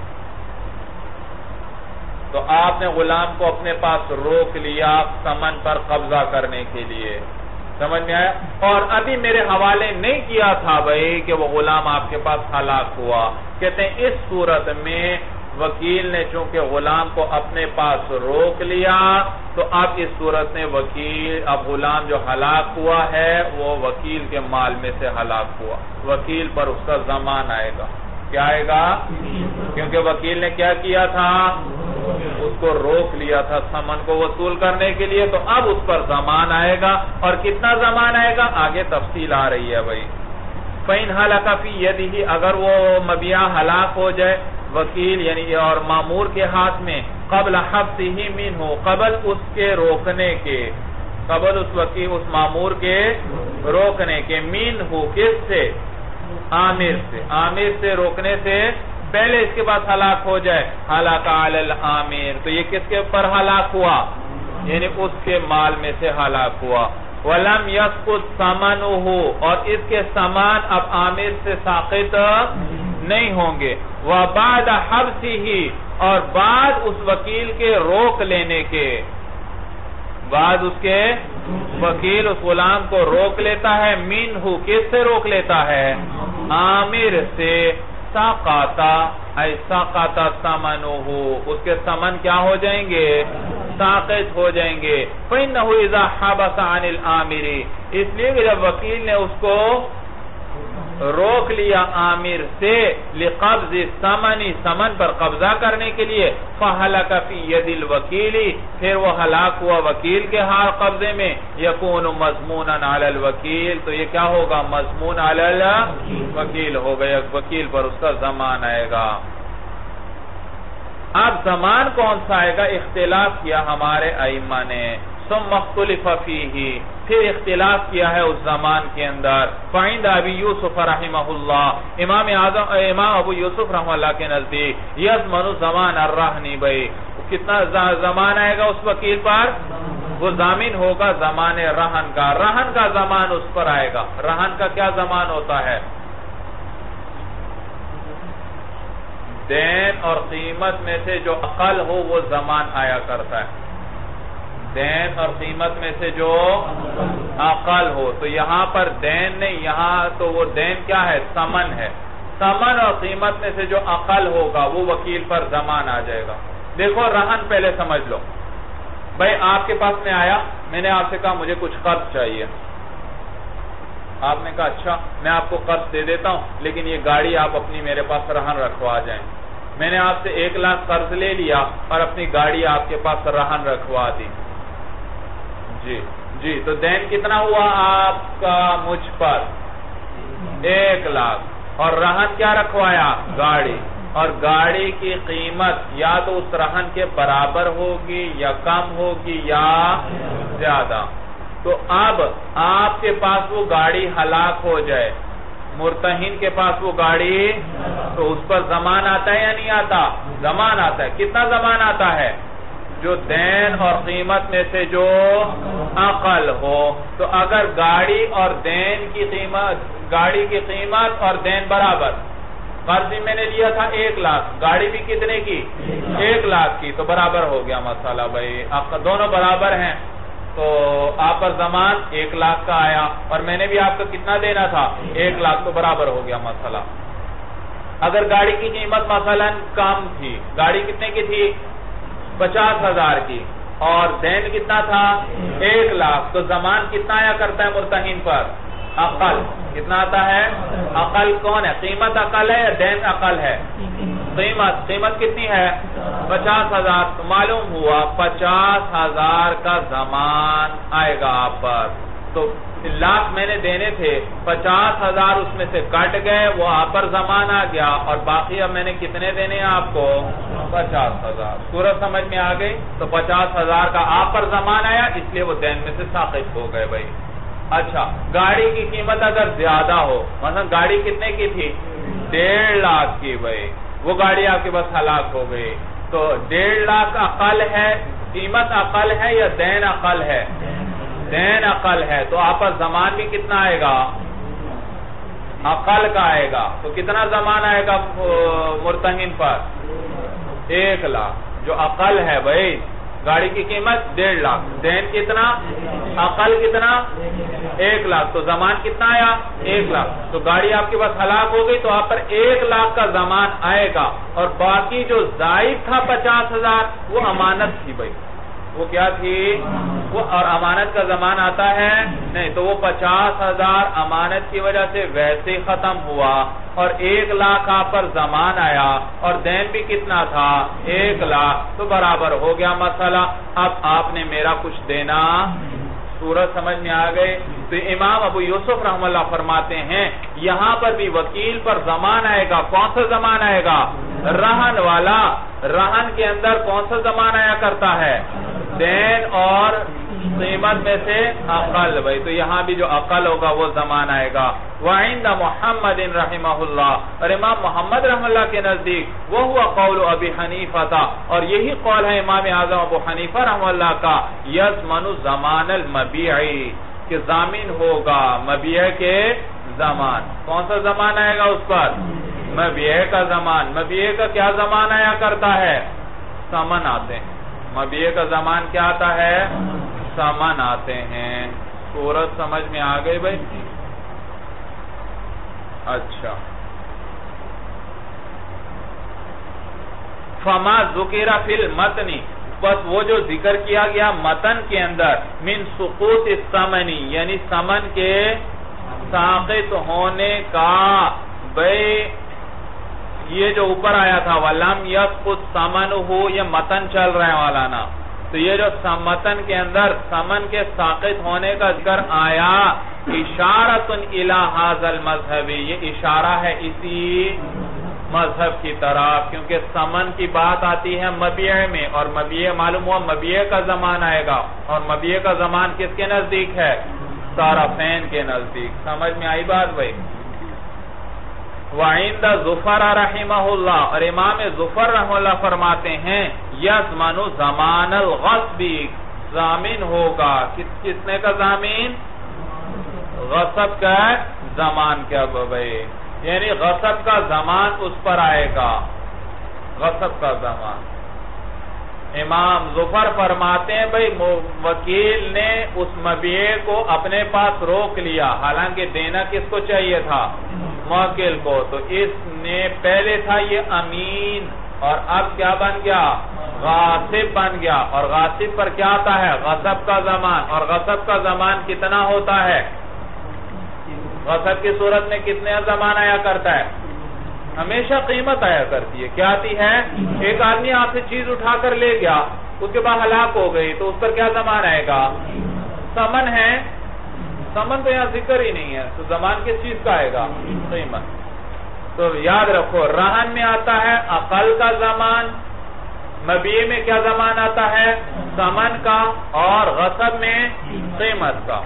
تو آپ نے غلام کو اپنے پاس روک لیا ثمن پر قبضہ کرنے کے لیے. سمجھ میں آیا؟ اور ابھی میرے حوالے نہیں کیا تھا بھائی کہ وہ غلام آپ کے پاس ہلاک ہوا. کہتے ہیں اس صورت میں وکیل نے چونکہ غلام کو اپنے پاس روک لیا, تو اب اس صورت میں وکیل, اب غلام جو ہلاک ہوا ہے وہ وکیل کے مال میں سے ہلاک ہوا. وکیل پر اس کا ضمان آئے گا. کیا آئے گا؟ کیونکہ وکیل نے کیا کیا تھا, اس کو روک لیا تھا ثمن کو وصول کرنے کے لیے, تو اب اس پر ضمان آئے گا. اور کتنا ضمان آئے گا آگے تفصیل آ رہی ہے بھائی. فَإِنْ هَلَكَ فِي يَدِهِ, اگر وہ مبیع ہلاک ہو جائے وکیل یعنی اور مامور کے ہاتھ میں, قبل حبسه منه, قبل اس کے روکنے کے, قبل اس وکیل اس مامور کے روکنے کے, منه کس سے, عامر سے, عامر سے روکنے سے پہلے اس کے پاس ہلاک ہو جائے, ہلاک علی العامر, تو یہ کس کے پر ہلاک ہوا, یعنی اس کے مال میں سے ہلاک ہوا. وَلَمْ يَسْقُطْ ثَمَنُهُ, اور اس کے سامان اب عامر سے ساقط نہیں ہوں گے. وَبَعْدَ حَبْسِهِ, اور بعد اس وکیل کے روک لینے کے, بعد اس کے وکیل اس غلام کو روک لیتا ہے, منہ کس سے روک لیتا ہے, عامر سے, ساقاتا ایسا قاتا ثمنہ, اس کے ثمن کیا ہو جائیں گے, ساقط ہو جائیں گے. فَإِنَّهُ إِذَا حَبَسَ عَنِ الْعَامِرِ, اس لیے کہ جب وکیل نے اس کو روک لیا عامر سے, لقبض الثمن, ثمن پر قبضہ کرنے کے لیے, فَحَلَكَ فِي يَدِ الْوَكِيلِ, پھر وہ ہلاک ہوا وکیل کے ہاتھ قبضے میں, يَكُونُ مَضْمُونًا عَلَى الْوَكِيلِ, تو یہ کیا ہوگا, مضمون علی الوکیل ہو گیا, وکیل پر اس کا ضمان آئے گا. اب ضمان کون سا آئے گا, اختلاف کیا ہمارے ائمہ نے. ثم اختلف فیہ, پھر اختلاف کیا ہے اس زمان کے اندر. فعند ابی یوسف رحمہ اللہ, امام ابو یوسف رحمہ اللہ کے نزدیک, یضمن زمان الرہن, بھائی کتنا زمان آئے گا اس وکیل پر, وہ ضامن ہوگا زمان رہن کا, رہن کا زمان اس پر آئے گا. رہن کا کیا زمان ہوتا ہے, دین اور قیمت میں سے جو اقل ہو وہ زمان آیا کرتا ہے, دین اور قیمت میں سے جو اقل ہو. تو یہاں پر دین نہیں, یہاں تو وہ دین کیا ہے, ثمن ہے. ثمن اور قیمت میں سے جو اقل ہوگا وہ وکیل پر ضمان آ جائے گا. دیکھو رہن پہلے سمجھ لو بھائی, آپ کے پاس میں آیا, میں نے آپ سے کہا مجھے کچھ قرض چاہیے. آپ نے کہا اچھا میں آپ کو قرض دے دیتا ہوں, لیکن یہ گاڑی آپ اپنی میرے پاس رہن رکھوا جائیں. میں نے آپ سے 1 لاکھ قرض لے لیا اور اپنی گاڑی آپ کے پاس رہن رکھوا دی. جی تو دین کتنا ہوا آپ کا مجھ پر, 1 لاکھ, اور رہن کیا رکھوایا, گاڑی. اور گاڑی کی قیمت یا تو اس رہن کے برابر ہوگی یا کم ہوگی یا زیادہ. تو اب آپ کے پاس وہ گاڑی ہلاک ہو جائے, مرتہن کے پاس وہ گاڑی, تو اس پر ضمان آتا ہے یا نہیں آتا, ضمان آتا ہے. کتنا ضمان آتا ہے, جو دین اور قیمت میں سے جو اقل ہو. تو اگر گاڑی اور دین کی قیمت, گاڑی کی قیمت اور دین برابر, قرض میں نے لیا تھا 1 لاکھ, گاڑی بھی کتنے کی, 1 لاکھ کی, تو برابر ہو گیا مسئلہ بھائی, آپ کا دونوں برابر ہیں. تو آپ پر زمان 1 لاکھ کا آیا اور میں نے بھی آپ کو کتنا دینا تھا 1 لاکھ، تو برابر ہو گیا مسئلہ۔ اگر گاڑی کی قیمت مثلا کم تھی، گاڑی کتنے کی تھی 50,000 کی اور دین کتنا تھا 1 لاکھ، تو زمان کتنا آیا کرتا ہے مرتہن پر اقل، کتنا آتا ہے اقل کون ہے؟ قیمت اقل ہے یا دین اقل ہے؟ قیمت کتنی ہے 50,000، تو معلوم ہوا 50,000 کا زمان آئے گا آپ پر۔ تو لاکھ میں نے دینے تھے، 50,000 اس میں سے کٹ گئے، وہ آپ پر زمان آ گیا، اور باقی اب میں نے کتنے دینے ہیں آپ کو 50,000۔ صورت سمجھ میں آ گئی؟ تو 50,000 کا آپ پر زمان آیا، اس لیے وہ دین میں سے ساقط ہو گئے بھائی۔ اچھا، گاڑی کی قیمت اگر زیادہ ہو، مثلا گاڑی کتنے کی تھی 1.5 لاکھ کی بھائی، وہ گاڑی آپ کے پاس ہلاک ہو گئی، تو 1.5 لاکھ اقل ہے، قیمت اقل ہے یا دین اقل ہے؟ دین اقل ہے، تو آپ پر زمان بھی کتنا آئے گا اقل کا آئے گا۔ تو کتنا زمان آئے گا مرتہن پر 1 لاکھ، جو اقل ہے بھائی، گاڑی کی قیمت 1.5 لاکھ، دین کتنا اقل کتنا 1 لاکھ، تو زمان کتنا آیا 1 لاکھ، تو گاڑی آپ کے پاس ہلاک ہو گئی، تو آپ پر 1 لاکھ کا زمان آئے گا، اور باقی جو زائد تھا 50,000 وہ امانت تھی بھائی، وہ کیا تھی وہ، اور امانت کا زمان آتا ہے نہیں، تو وہ 50,000 امانت کی وجہ سے ویسے ہی ختم ہوا، اور 1 لاکھ آپ پر زمان آیا اور دین بھی کتنا تھا 1 لاکھ، تو برابر ہو گیا مسئلہ۔ اب آپ نے میرا کچھ دینا، صورت سمجھ میں آ گئے؟ تو امام ابو یوسف رحمہ اللہ فرماتے ہیں یہاں پر بھی وکیل پر زمان آئے گا، کون سا زمان آئے گا رہن والا، رہن کے اندر کون سا زمان آیا کرتا ہے دین اور قیمت میں سے اقل بھائی، تو یہاں بھی جو اقل ہوگا وہ زمان آئے گا۔ وعند محمد رحمہ اللہ، اور امام محمد رحمہ اللہ کے نزدیک وہ ہوا قول ابی حنیفہ تھا، اور یہی قول ہے امام اعظم ابو حنیفہ رحمہ اللہ کا، یضمن زمان المبیع، کہ ضامن ہوگا مبیع کے زمان۔ کون سا زمان آئے گا اس پر مبیع کا زمان۔ مبیع کا کیا زمان آیا کرتا ہے ثمن آتے ہیں، مبیع کا زمان کیا آتا ہے ثمن آتے ہیں۔ صورت سمجھ میں آ گئی بھائی؟ اچھا، فما ذکر فی المتن، بس وہ جو ذکر کیا گیا متن کے اندر، من سقوط الثمن، یعنی ثمن کے ساقط ہونے کا، بھائی یہ جو اوپر آیا تھا وَلَمْ يَسْقُطْ ثَمَنُهُ، یہ متن چل رہے ہیں والانا، تو یہ جو متن کے اندر ثمن کے ساقط ہونے کا ذکر آیا، اشارۃ الی ھذا المذہب، یہ اشارہ ہے اسی مذہب کی طرف، کیونکہ ثمن کی بات آتی ہے مبیع میں، اور مبیع معلوم ہوا مبیع کا زمان آئے گا، اور مبیع کا زمان کس کے نزدیک ہے طرفین کے نزدیک۔ سمجھ میں آئی بات بھائی؟ وعند ظفر رحمہ اللہ، اور امام ظفر رحمہ اللہ فرماتے ہیں یضمن زمان الغصب، ضامن ہوگا کتنے کا ضامن غصب کا زمان، کیا بھائی یعنی غصب کا زمان اس پر آئے گا، غصب کا زمان۔ امام ظفر فرماتے ہیں بھئی وکیل نے اس مبیع کو اپنے پاس روک لیا، حالانکہ دینا کس کو چاہیے تھا موکل کو، تو اس نے پہلے تھا یہ امین، اور اب کیا بن گیا غاصب بن گیا، اور غاصب پر کیا آتا ہے غصب کا زمان، اور غصب کا زمان کتنا ہوتا ہے، غصب کی صورت میں کتنے زمان آیا کرتا ہے ہمیشہ قیمت آیا کرتی ہے، کیا آتی ہے ایک آدمی آپ سے چیز اٹھا کر لے گیا، اس کے بعد ہلاک ہو گئی، تو اس پر کیا زمان آئے گا ثمن ہے، ثمن تو یہاں ذکر ہی نہیں ہے، تو زمان کس چیز کا آئے گا قیمت۔ تو یاد رکھو رہن میں آتا ہے اقل کا زمان، مبیع میں کیا زمان آتا ہے ثمن کا، اور غصب میں قیمت کا۔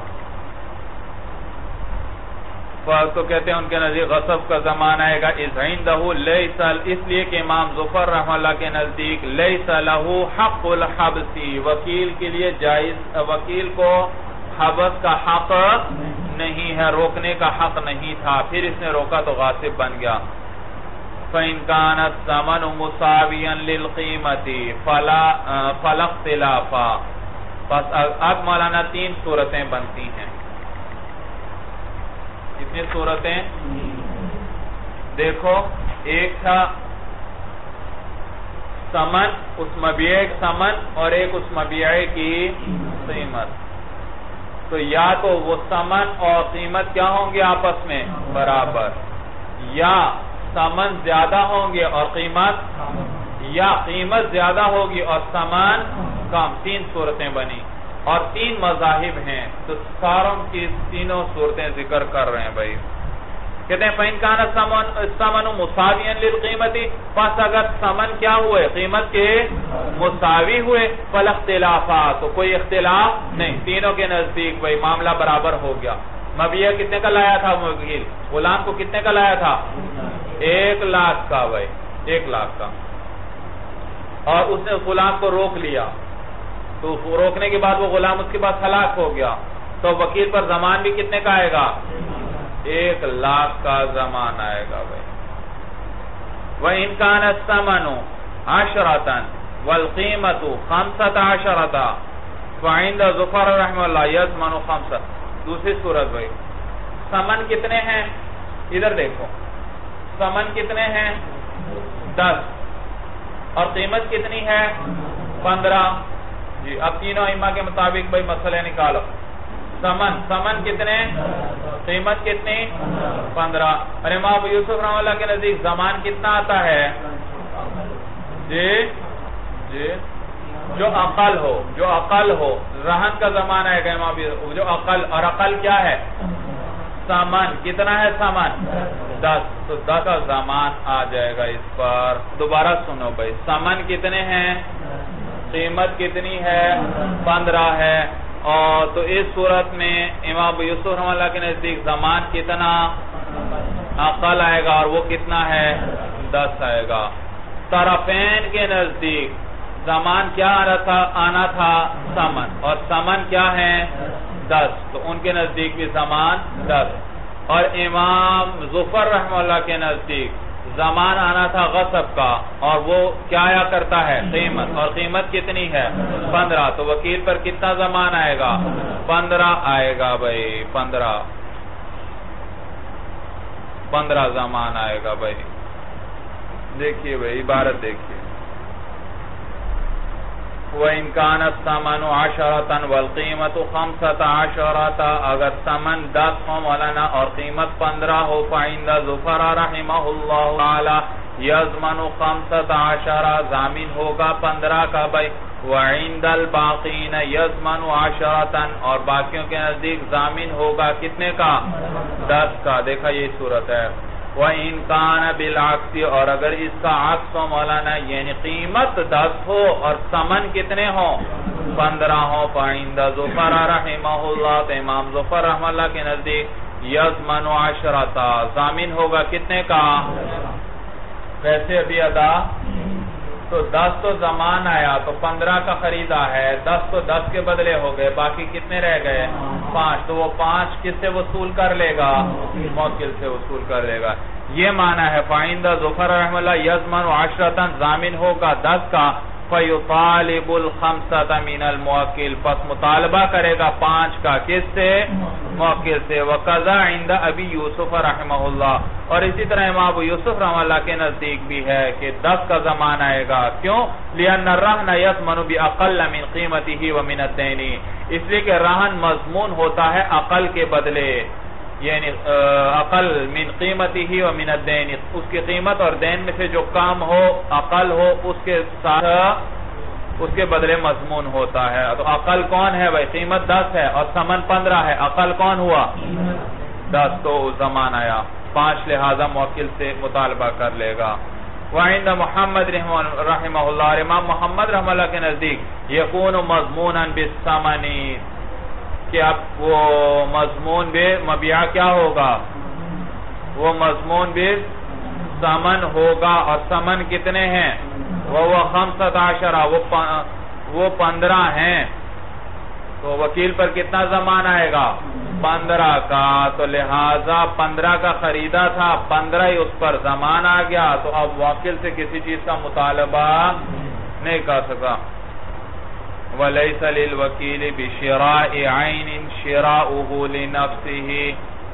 تو کہتے ہیں ان کے نزدیک غصب کا زمان آئے گا، اس لیے کہ امام ظفر رحمہ اللہ کے نزدیک لیس لہو حق الحبس، وکیل کے لیے جائز، وکیل کو حبس کا حق نہیں ہے، روکنے کا حق نہیں تھا، پھر اس نے روکا تو غاصب بن گیا۔ فَإِنْ كَانَ الثَّمَنُ مُسَاوِيًا لِلْقِيمَةِ فَلَا اخْتِلَافَ، بس اب مولانا 3 صورتیں بنتی ہیں. کتنی صورتیں؟ دیکھو، ایک تھا ثمن، اس مبیع ثمن اور ایک اس مبیع کی قیمت. تو یا تو وہ ثمن اور قیمت کیا ہوں گے آپس میں برابر، یا ثمن زیادہ ہوں گے اور قیمت، یا قیمت زیادہ ہوگی اور ثمن کم. 3 صورتیں بنی اور 3 مذاہب ہیں. تو ساروں کی تینوں صورتیں ذکر کر رہے ہیں بھائی. کہتے ہیں فَإِنْ كَانَ الثَّمَنُ مُسَاوِيًا لِلْقِيمَةِ، پس اگر ثمن کیا ہوئے، قیمت کے مساوی ہوئے، فَلَا اخْتِلَافَ، تو کوئی اختلاف نہیں، تینوں کے نزدیک بھائی معاملہ برابر ہو گیا. مبیع کتنے کا لایا تھا وکیل؟ غلام کو کتنے کا لایا تھا؟ 1 لاکھ کا بھائی، 1 لاکھ کا. اور اس نے غلام کو روک لیا، تو روکنے کے بعد وہ غلام اس کے بعد ہلاک ہو گیا، تو وکیل پر ضمان بھی کتنے کا آئے گا؟ 1 لاکھ کا ضمان آئے گا بھائی. وَإِنْ كَانَ الثَّمَنُ 10 وَالْقِيمَةُ 15 فَعِنْدَ ظُفَرَ رحمہ اللہ يَضْمَنُ 5. دوسری صورت بھائی، ثمن کتنے ہیں؟ ادھر دیکھو، ثمن کتنے ہیں؟ 10 اور قیمت کتنی ہے؟ 15. جی اب تینوں ائمہ کے مطابق بھائی مسئلے نکالو. ثمن کتنے، قیمت کتنی؟ 15. اور امام ابو یوسف رحمہ اللہ کے نزدیک زمان کتنا آتا ہے؟ جی جو عقل ہو رہن کا زمان آئے گا امام جو عقل، اور عقل کیا ہے؟ ثمن. کتنا ہے ثمن؟ 10. تو 10 کا زمان آ جائے گا اس پر. دوبارہ سنو بھائی، ثمن کتنے ہیں، قیمت کتنی ہے؟ 15 ہے. اور تو اس صورت میں امام ابو یوسف رحمہ اللہ کے نزدیک زمان کتنا؟ عقل آئے گا، اور وہ کتنا ہے؟ 10 آئے گا. طرفین کے نزدیک زمان کیا آنا تھا؟ ثمن. اور ثمن کیا ہے؟ 10. تو ان کے نزدیک بھی زمان 10. اور امام ظفر رحمہ اللہ کے نزدیک زمان آنا تھا غصب کا، اور وہ کیا آیا کرتا ہے؟ قیمت. اور قیمت کتنی ہے؟ 15. تو وکیل پر کتنا زمان آئے گا؟ 15 آئے گا بھائی. 15 زمان آئے گا بھائی. دیکھیے بھائی عبارت دیکھیے. وَإِنْ كَانَ الثَّمَنُ 10 وَالْقِيمَةُ 15، اگر ثمن 10 ہو مولانا اور قیمت 15 ہو، فَعِنْدَ ظُفَرَ رحمہ اللہ تعالی يَضْمَنُ 15، ضامن ہوگا 15 کا بھائی. وَعِنْدَ الْبَاقِينَ يَضْمَنُ 10، اور باقیوں کے نزدیک ضامن ہوگا کتنے کا؟ 10 کا. دیکھا یہ صورت ہے. وَإِنْ كَانَ بِالْعَكْسِ، اور اگر اس کا عکس ہو مولانا، یعنی قیمت 10 ہو اور ثمن کتنے ہو؟ 15 ہو، فَعِنْدَ ظُفَرَ رحمہ اللہ، تو امام ظفر رحمہ اللہ کے نزدیک يَضْمَنُ 10، ضامن ہوگا کتنے کا؟ ویسے ابھی ادا تو 10 تو زمان آیا تو 15 کا خریدا ہے، 10 تو 10 کے بدلے ہو گئے، باقی کتنے رہ گئے؟ 5. تو وہ 5 کس سے وصول کر لے گا؟ موکل سے وصول کر لے گا. یہ معنی ہے فَعِنْدَ ظُفَرَ رحمہ اللہ يَضْمَنُ 10، ضامن ہوگا 10 کا. فَيُطَالِبُ الْخَمْسَةَ مِنَ الْمُوَكِّلِ، پس مطالبہ کرے گا 5 کا، کس سے؟ موکل سے. وَقَضَى عِنْدَ أَبِي يُوسُفَ رحمہ اللہ، اور اسی طرح امام ابو یوسف رحمہ اللہ کے نزدیک بھی ہے کہ 10 کا زمان آئے گا. کیوں؟ لِأَنَّ الرَّهْنَ يَضْمَنُ بِأَقَلَّ مِنْ قِيمَتِهِ وَمِنَ الدَّيْنِ، اس لیے کہ رہن مضمون ہوتا ہے عقل کے بدلے، یعنی عقل من قیمتہ و من الدین، اس کی قیمت اور دین میں سے جو کام ہو عقل ہو اس کے ساتھ اس کے بدلے مضمون ہوتا ہے. تو عقل کون ہے بھائی؟ قیمت 10 ہے اور ثمن 15 ہے، عقل کون ہوا؟ 10. تو زمان آیا 5، لہذا موکل سے مطالبہ کر لے گا. وعند محمد رحمہ اللہ، امام محمد رحمہ اللہ کے نزدیک یکون مضمونا بالثمن، کہ اب وہ مضمون بے مبیع کیا ہوگا؟ وہ مضمون بے ثمن ہوگا. اور ثمن کتنے ہیں؟ وہ 15، وہ 15 ہیں. تو وکیل پر کتنا زمان آئے گا؟ 15 کا. تو لہذا 15 کا خریدا تھا، 15 ہی اس پر زمان آ گیا، تو اب وکیل سے کسی چیز کا مطالبہ نہیں کر سکا. وَلَيْسَ لِلْوَكِيلِ بِشِرَاءِ عَيْنٍ شِرَاؤُهُ لِنَفْسِهِ،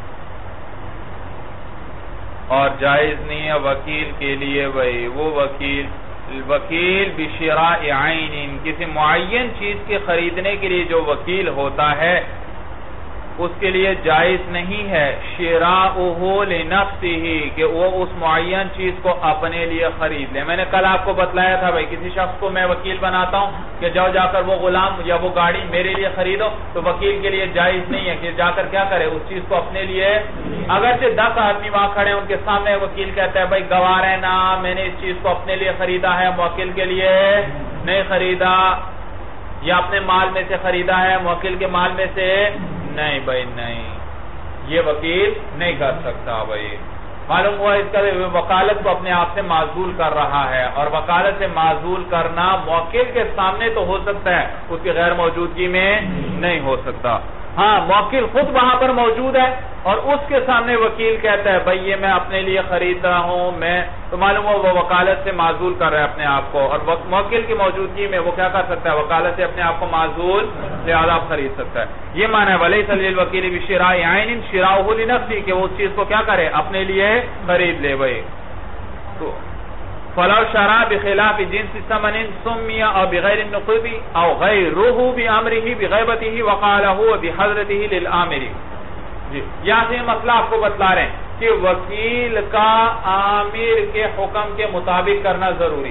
اور جائز نہیں ہے وکیل کے لیے وہ وکیل بشراء عین، کسی معین چیز کے خریدنے کے لیے جو وکیل ہوتا ہے اس کے لیے جائز نہیں ہے شراؤہ لنفسہ، کہ وہ اس معین چیز کو اپنے لیے خرید لے۔ میں نے کل آپ کو بتلایا تھا کسی شخص کو میں وکیل بناتا ہوں کہ جاؤ جا کر وہ غلام یا وہ گاڑی میرے لیے خریدو، تو وکیل کے لیے جائز نہیں ہے کہ جا کر کیا کرے، اس چیز کو اپنے لیے، اگرچہ 10 آدمی وہاں کھڑے ہیں ان کے سامنے وکیل کہتا ہے گواہ ہے نا میں نے اس چیز کو اپنے لیے خریدا ہے، موکل کے لیے نہیں خریدا، یا اپنے مال میں سے خریدا ہے موکل کے مال میں سے نہیں نہیں، یہ وکیل نہیں کر سکتا معلوم ہوا اس کا وکالت کو اپنے آپ سے معزول کر رہا ہے، اور وکالت سے معزول کرنا موکل کے سامنے تو ہو سکتا ہے، اس کی غیر موجودگی میں نہیں ہو سکتا۔ ہاں موکل خود وہاں پر موجود ہے اور اس کے سامنے وکیل کہتا ہے یہ میں اپنے لیے خرید رہا ہوں، تو معلوم ہو وہ وکالت سے معزول کر رہا ہے اپنے آپ کو، اور موکل کی موجودگی میں وہ کیا کر سکتا ہے، وکالت سے اپنے آپ کو معزول لہذا خرید سکتا ہے۔ یہ معنی ہے وَلَيْسَ لِلْوَكِيلِ بِشِرَاءِ عَيْنٍ شِرَاؤُهُ لِنَفْسِهِ، کہ وہ اس چیز کو کیا کرے، اپنے لیے خرید لے تو فَلَوْ شَرَا بِخِلَافِ جِنْسِ ثَمَنٍ سُمِّيَ أَوْ بِغَيْرِ النُّقِبِ أَوْ غَيْرُهُ بِأَمْرِهِ بِغَيْبَتِهِ وَقَالَ هُوَ بِحَضْرَتِهِ لِلْآمِرِ۔ یہاں سے مسئلہ آپ کو بتلا رہے ہیں کہ وکیل کا آمیر کے حکم کے مطابق کرنا ضروری،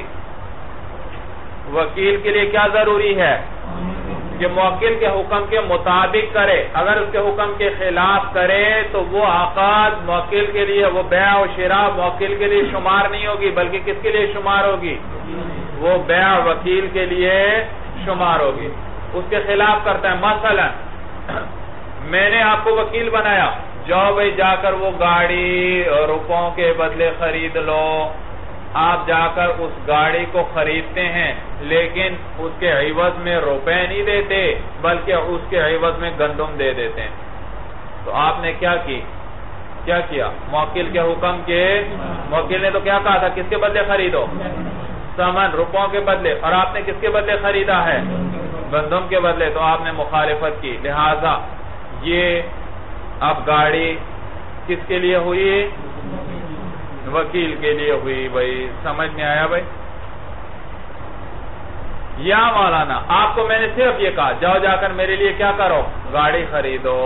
وکیل کے لیے کیا ضروری ہے کہ موکل کے حکم کے مطابق کرے، اگر اس کے حکم کے خلاف کرے تو وہ عقد موکل کے لیے، وہ بیع و شراء موکل کے لیے شمار نہیں ہوگی، بلکہ کس کے لیے شمار ہوگی، وہ بیع وکیل کے لیے شمار ہوگی۔ اس کے خلاف کرتا ہے، مثلا میں نے آپ کو وکیل بنایا، جاؤ جا کر وہ گاڑی روپوں کے بدلے خرید لو، آپ جا کر اس گاڑی کو خریدتے ہیں لیکن اس کے عوض میں روپے نہیں دیتے بلکہ اس کے عوض میں گندم دے دیتے ہیں، تو آپ نے کیا کیا موکل کے حکم کے، موکل نے تو کیا کہا تھا کس کے بدلے خریدو، سامان روپوں کے بدلے، اور آپ نے کس کے بدلے خریدا ہے، گندم کے بدلے، تو آپ نے مخالفت کی، لہذا یہ اب گاڑی کس کے لیے ہوئی، وکیل کے لیے ہوئی سمجھ میں آیا یا مولانا آپ کو میں نے صرف یہ کہا جاؤ جا کر میرے لیے کیا کرو، گاڑی خریدو۔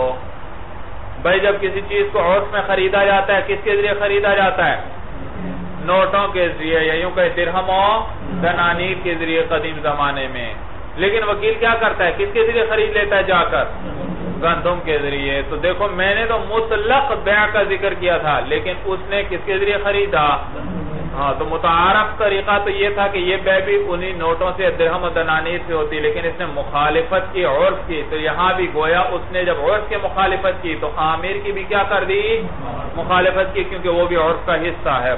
جب کسی چیز کو عرف میں خریدا جاتا ہے کس کے ذریعے خریدا جاتا ہے، نوٹوں کے ذریعے، یا یوں کہ درہم و دنانیر کے ذریعے قدیم زمانے میں، لیکن وکیل کیا کرتا ہے کس کے ذریعے خرید لیتا ہے جا کر، گندم کے ذریعے۔ تو دیکھو میں نے تو مطلق بیع کا ذکر کیا تھا لیکن اس نے کس کے ذریعے خریدا، ہاں تو متعارف طریقہ تو یہ تھا کہ یہ بیع بھی انہی نوٹوں سے درہم و دنانیر سے ہوتی، لیکن اس نے مخالفت کی عرف کی، تو یہاں بھی گویا اس نے جب عرف کے مخالفت کی تو آمیر کی بھی کیا کر دی، مخالفت کی، کیونکہ وہ بھی عرف کا حصہ ہے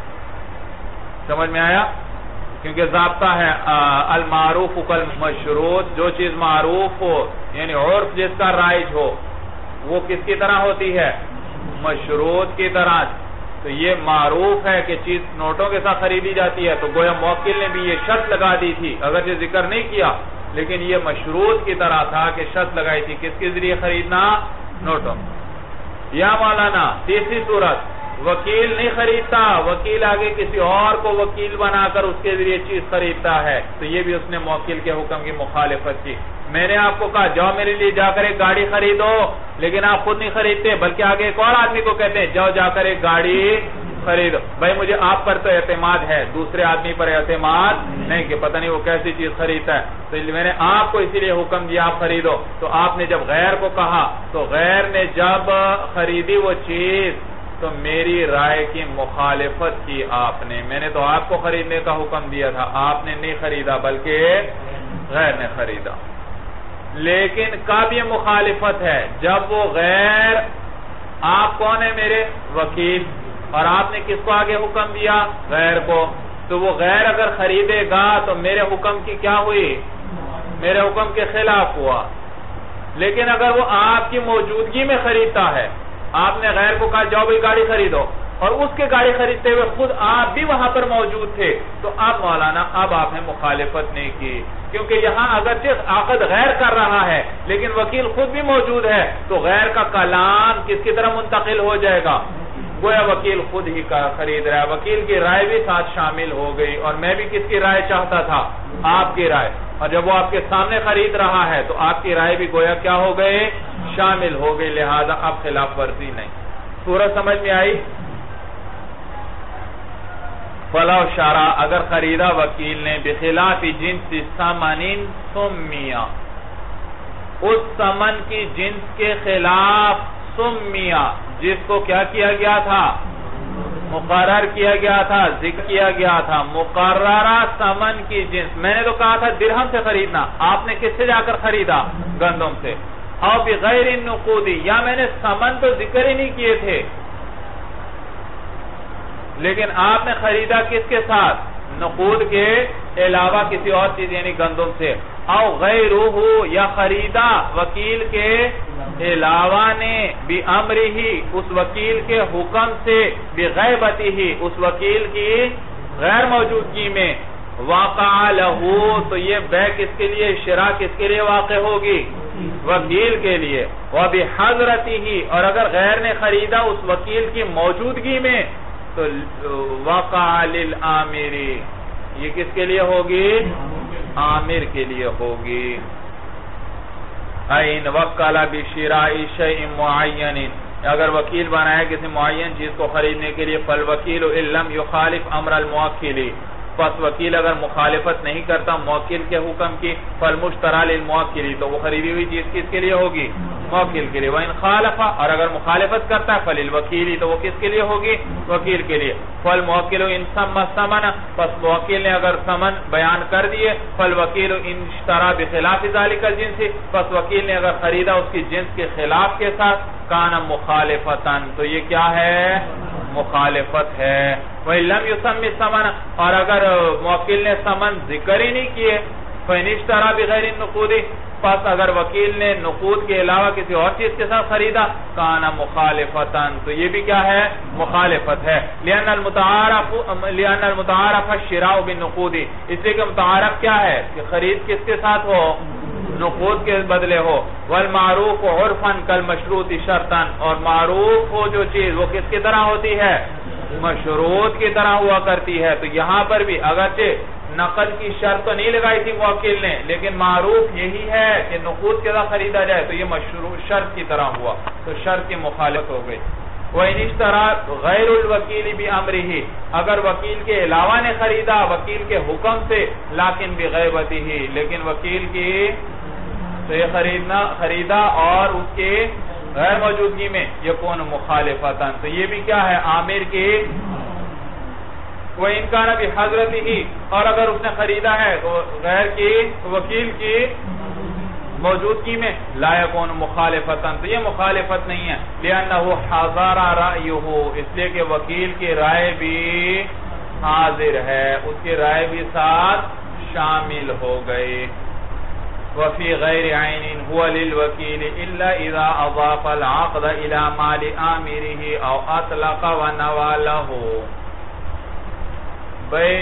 سمجھ میں آیا، کیونکہ ضابطہ ہے المعروف کالمشروط، جو چیز معروف ہو یعنی عرف جس کا رائج ہو وہ کس کی طرح ہوتی ہے، مشروط کی طرح۔ تو یہ معروف ہے کہ چیز نوٹوں کے ساتھ خریدی جاتی ہے، تو گویا موکل نے بھی یہ شرط لگا دی تھی، اگر یہ ذکر نہیں کیا لیکن یہ مشروط کی طرح تھا کہ شرط لگائی تھی کس کے ذریعے خریدنا، نوٹوں۔ یا مولانا تیسری صورت، وکیل نہیں خریدتا، وکیل آگے کسی اور کو وکیل بنا کر اس کے ذریعے چیز خریدتا ہے، تو یہ بھی اس نے موکل کے حکم کی مخالفت کی۔ میں نے آپ کو کہا جاؤ میرے لیے جا کر ایک گاڑی خریدو، لیکن آپ خود نہیں خریدتے بلکہ آگے ایک اور آدمی کو کہتے ہیں جاؤ جا کر ایک گاڑی خریدو۔ مجھے آپ پر تو اعتماد ہے، دوسرے آدمی پر اعتماد نہیں کہ پتہ نہیں وہ کیسی چیز خریدتا ہے، تو میں نے آپ کو اسی لیے حکم دیا آپ خریدو۔ تو آپ نے جب غیر کو کہا تو غیر نے جب خریدی وہ چیز تو میری رائے کی مخالفت کی آپ نے، میں نے تو آپ کو خریدنے کا حکم دیا تھا، آپ نے نہیں خریدا بلکہ غیر نے خریدا۔ لیکن کب یہ مخالفت ہے، جب وہ غیر، آپ کون ہے میرے وکیل، اور آپ نے کس کو آگے حکم دیا، غیر کو، تو وہ غیر اگر خریدے گا تو میرے حکم کی کیا ہوئی، میرے حکم کے خلاف ہوا۔ لیکن اگر وہ آپ کی موجودگی میں خریدتا ہے، آپ نے غیر کو کہا جاؤ بھائی گاڑی خریدو، اور اس کے گاڑی خریدتے ہوئے خود آپ بھی وہاں پر موجود تھے، تو اب مولانا اب آپ نے مخالفت نہیں کی، کیونکہ یہاں اگرچہ عقد غیر کر رہا ہے لیکن وکیل خود بھی موجود ہے تو غیر کا کلام کس کی طرح منتقل ہو جائے گا؟ گویا وکیل خود ہی خرید رہا ہے، وکیل کی رائے بھی ساتھ شامل ہو گئی، اور میں بھی کس کی رائے چاہتا تھا؟ آپ کی رائے، اور جب وہ آپ کے سامنے خرید رہا ہے تو آپ کی رائے بھی گویا کیا ہو گئے؟ شامل ہو گئی، لہذا اب خلاف ورزی نہیں۔ سورج سمجھ میں آئی؟ فَلَوْ شَرَا اگر خریدا وکیل نے بخلاف جنس ثمن سمیا، اس ثمن کی جنس کے خلاف سمیا، جس کو کیا کیا گیا تھا؟ مقرر کیا گیا تھا، ذکر کیا گیا تھا، مقررہ ثمن کی جنس۔ میں نے تو کہا تھا درہم سے خریدنا، آپ نے کس سے جا کر خریدا؟ گندم سے۔ اور بغیر النقودی، یا میں نے ثمن تو ذکر ہی نہیں کیے تھے لیکن آپ نے خریدا کس کے ساتھ؟ نقود کے علاوہ کسی اور چیز یعنی گندم سے۔ او غیرہ، یا خریدا وکیل کے علاوہ نے بِأَمْرِهِ، اس وکیل کے حکم سے، بِغَيْبَتِهِ، اس وکیل کی غیر موجودگی میں، واقع لہو، تو یہ بیع کس کے لیے، شراء کس کے لیے واقع ہوگی؟ وکیل کے لیے۔ وَبِحَضْرَتِهِ، اور اگر غیر نے خریدا اس وکیل کی موجودگی میں تو وقع للآمر، یہ کس کے لیے ہوگی؟ آمر کے لیے ہوگی۔ این وکل بشراء شیء معین، اگر وکیل بنائے کسی معین چیز کو خریدنے کے لیے، فالوکیل ان لم یخالف امر الموکل، پس وکیل اگر مخالفت نہیں کرتا موکل کے حکم کی، فالمشتری للموکل، تو وہ خریدی ہوئی چیز کس کے لیے ہوگی؟ موکل کے لیے۔ وَإِنْ خَالَفَ، اور اگر مخالفت کرتا ہے، فَلِلْوَكِيلِ، تو وہ کس کے لیے ہوگی؟ وکیل کے لیے۔ فَالْمُوَكِّلُ إِنْ سَمَّ الثَّمَنَ، پس وکیل نے اگر ثمن بیان کر دیے، فَالْوَكِيلُ إِنْ اشْتَرَى بِخِلَافِ ذَلِكَ الْجِنْسِ، پس وکیل نے اگر خریدا اس کی جنس کے خلاف کے ساتھ، كَانَ مُخَالِفَةً، تو یہ کیا ہے؟ مخالفت ہے۔ وَإِنْ لَمْ يُسَمِّ الثَّمَنَ، اور اگر موکل نے ثمن ذکر ہی نہیں کیے، فَإِنِ اشْتَرَى بِغَيْرِ النُّقُودِ، پس اگر وکیل نے نقود کے علاوہ کسی اور چیز کے ساتھ خریدا، کان مخالفتن، تو یہ بھی کیا ہے؟ مخالفت ہے۔ لأن المتعارف الشراء بالنقود، اس لیے کہ متعارف کیا ہے؟ کہ خرید کس کے ساتھ ہو؟ نقود کے بدلے ہو۔ والمعروف عرفا کالمشروط شرطا، اور معروف ہو جو چیز وہ کس کی طرح ہوتی ہے؟ مشروط کی طرح ہوا کرتی ہے۔ تو یہاں پر بھی اگرچہ نقد کی شرط تو نہیں لگائی تھی موکل نے، لیکن معروف یہی ہے کہ نقود کے ساتھ خریدا جائے، تو یہ مشروط شرط کی طرح ہوا، تو شرط کی مخالفت ہو گئی۔ وَإِنِ اشْتَرَى غَيْرُ الْوَكِيلِ بِأَمْرِهِ، اگر وکیل کے علاوہ نے خریدا وکیل کے حکم سے، لیکن بِغَيْبَتِهِ، لیکن وکیل کی تو یہ خریدا اور اس کے غیر موجودگی میں، یکون مخالفتاً، تو یہ بھی کیا ہے؟ عامر کی۔ وَإِنْ كَانَ بِحَضْرَتِهِ، اور اگر اس نے خریدا ہے تو غیر کی وکیل کی موجودگی میں، لا يكون مخالفتاً، تو یہ مخالفت نہیں ہے۔ لأنه حضر رأيه، اس لیے کہ وکیل کی رائے بھی حاضر ہے، اس کی رائے بھی ساتھ شامل ہو گئی۔ وفي غير عين هو للوكيل إلا إذا أضاف العقد إلى مال آمره أو أطلق ونوى له۔ بھئی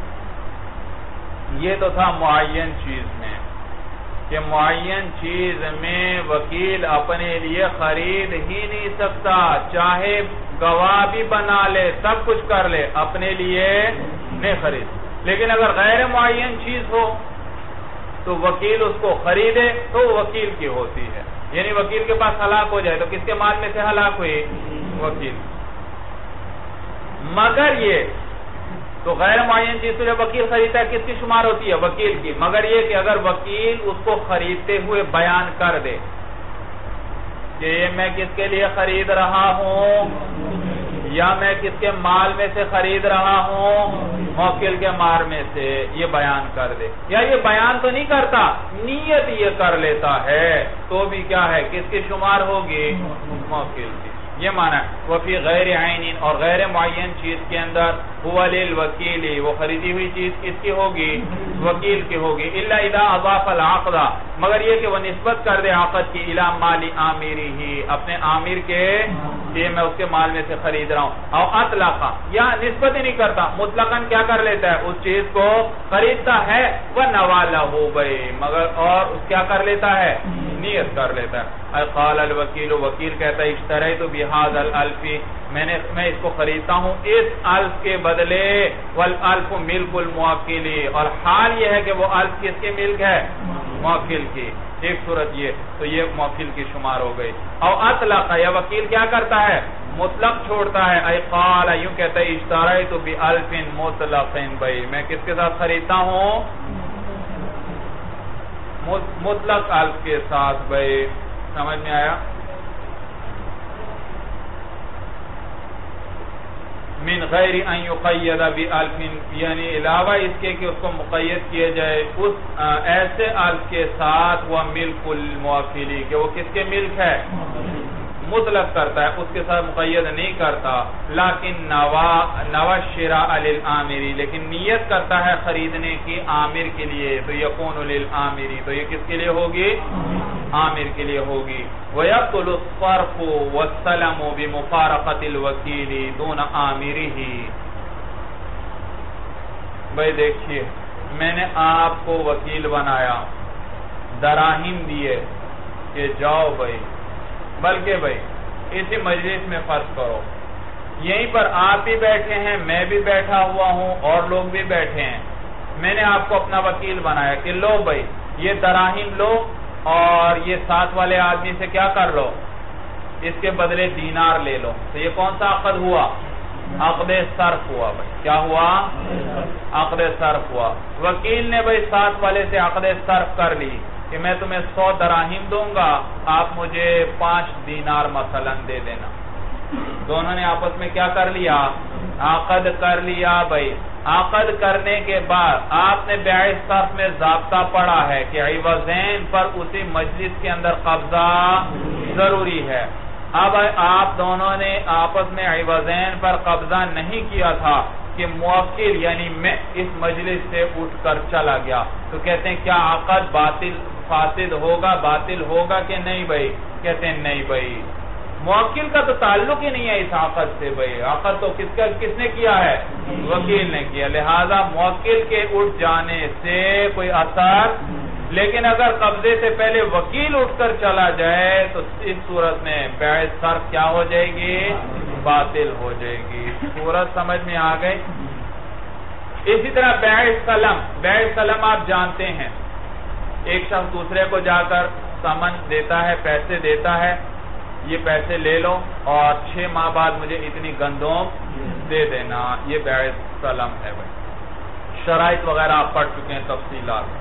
یہ تو تھا معین چیز میں، کہ معین چیز میں وکیل اپنے لیے خرید ہی نہیں سکتا، چاہے گواہ بھی بنا لے، سب کچھ کر لے، اپنے لیے نہیں خرید۔ لیکن اگر غیر معین چیز ہو تو وکیل اس کو خریدے تو وکیل کی ہوتی ہے، یعنی وکیل کے پاس ہلاک ہو جائے تو کس کے مال میں سے ہلاک ہوئی؟ وکیل۔ مگر یہ تو غیر معین چیز تو جب وکیل خریدتا ہے کس کی شمار ہوتی ہے؟ وکیل کی، مگر یہ کہ اگر وکیل اس کو خریدتے ہوئے بیان کر دے کہ یہ میں کس کے لیے خرید رہا ہوں، یا میں کس کے مال میں سے خرید رہا ہوں؟ موکل کے مال میں سے، یہ بیان کر دے، یا یہ بیان تو نہیں کرتا، نیت یہ کر لیتا ہے، تو بھی کیا ہے؟ کس کی شمار ہوگی؟ موکل کی۔ یہ معنی ہے وفی غیر عین اور غیر معین چیز کے اندر هو للوکیل وہ خریدی ہوئی چیز کس کی ہوگی وکیل کی ہوگی الا اذا اضاف العقد مگر یہ کہ وہ نسبت کر دے عقد کی الی مال عامرہ اپنے عامر کے لیے میں اس کے مال میں سے خرید رہا ہوں او اطلق یا نسبت ہی نہیں کرتا مطلقاً کیا کر لیتا ہے اس چیز کو خریدتا ہے ونوالہ بھئی مگر اور کیا کر لیتا ہے نیت کر لیتا ہے قال الوکیل وکیل کہتا ہے اشتریت بهذا الالف میں اس کو خریدتا ہوں اس الف کے بدلے والالف ملک الموکل اور حال یہ ہے کہ وہ الف کس کے ملک ہے موکل کی ایک صورت یہ تو یہ موکل کی شمار ہو گئی او اطلق یا وکیل کیا کرتا ہے مطلق چھوڑتا ہے ای قال یوں کہتا ہے اشتریت بالف مطلق بھائی میں کس کے ساتھ خریدتا ہوں مطلق الف کے ساتھ بھائی سمجھ میں آیا من غیر ان یقید بالف یعنی علاوہ اس کے کہ اس کو مقید کیا جائے اس ایسے الف کے ساتھ وہ ملک الموکلی کہ وہ کس کے ملک ہے مطلق کرتا ہے اس کے ساتھ مقید نہیں کرتا لیکن نوا شراء للعامری لیکن نیت کرتا ہے خریدنے کی عامر کے لیے تو یکون للعامری تو یہ کس کے لیے ہوگی عامر کے لیے ہوگی وَيَبْطُلُ الصَّرْفُ وَالسَّلَمُ بِمُفَارَقَةِ الْوَكِيلِ دُونَ عَامِرِهِ بھئی دیکھئے میں نے آپ کو وکیل بنایا دراہم دیے کہ جاؤ بھئی بلکہ بھئی اسی مجلس میں فرض کرو یہیں پر آپ بھی بیٹھے ہیں میں بھی بیٹھا ہوا ہوں اور لوگ بھی بیٹھے ہیں میں نے آپ کو اپنا وکیل بنایا کہ لو بھئی یہ دراہم لو اور یہ ساتھ والے آدمی سے کیا کر لو اس کے بدلے دینار لے لو تو یہ کون سا عقد ہوا عقد صرف ہوا بھئی کیا ہوا عقد صرف ہوا وکیل نے بھئی ساتھ والے سے عقد صرف کر لی کہ میں تمہیں 100 دراہم دوں گا آپ مجھے 5 دینار مثلا دے دینا دونوں نے آپس میں کیا کر لیا عقد کر لیا بھئی عقد کرنے کے بعد آپ نے بیع صرف میں ضابطہ پڑھا ہے کہ عوضین پر اسی مجلس کے اندر قبضہ ضروری ہے اب آپ دونوں نے آپس میں عوضین پر قبضہ نہیں کیا تھا کہ موکل یعنی میں اس مجلس سے اٹھ کر چلا گیا تو کہتے ہیں کیا عقد باطل فاسد ہوگا باطل ہوگا کہ نہیں بھئی کہتے ہیں نہیں بھئی موکل کا تو تعلق ہی نہیں ہے اس عقد سے بھئی عقد تو کس نے کیا ہے وکیل نے کیا لہذا موکل کے اٹھ جانے سے کوئی اثر لیکن اگر قبضے سے پہلے وکیل اٹھ کر چلا جائے تو اس صورت میں بیع صرف کیا ہو جائے گی باطل ہو جائے گی صورت سمجھ میں آ گئی اسی طرح بیع سلم آپ جانتے ہیں ایک شخص دوسرے کو جا کر سمن دیتا ہے پیسے دیتا ہے یہ پیسے لے لو اور 6 ماہ بعد مجھے اتنی گندم دے دینا یہ بیع سلم ہے بھائی شرائط وغیرہ آپ پڑھ چکے ہیں تفصیلات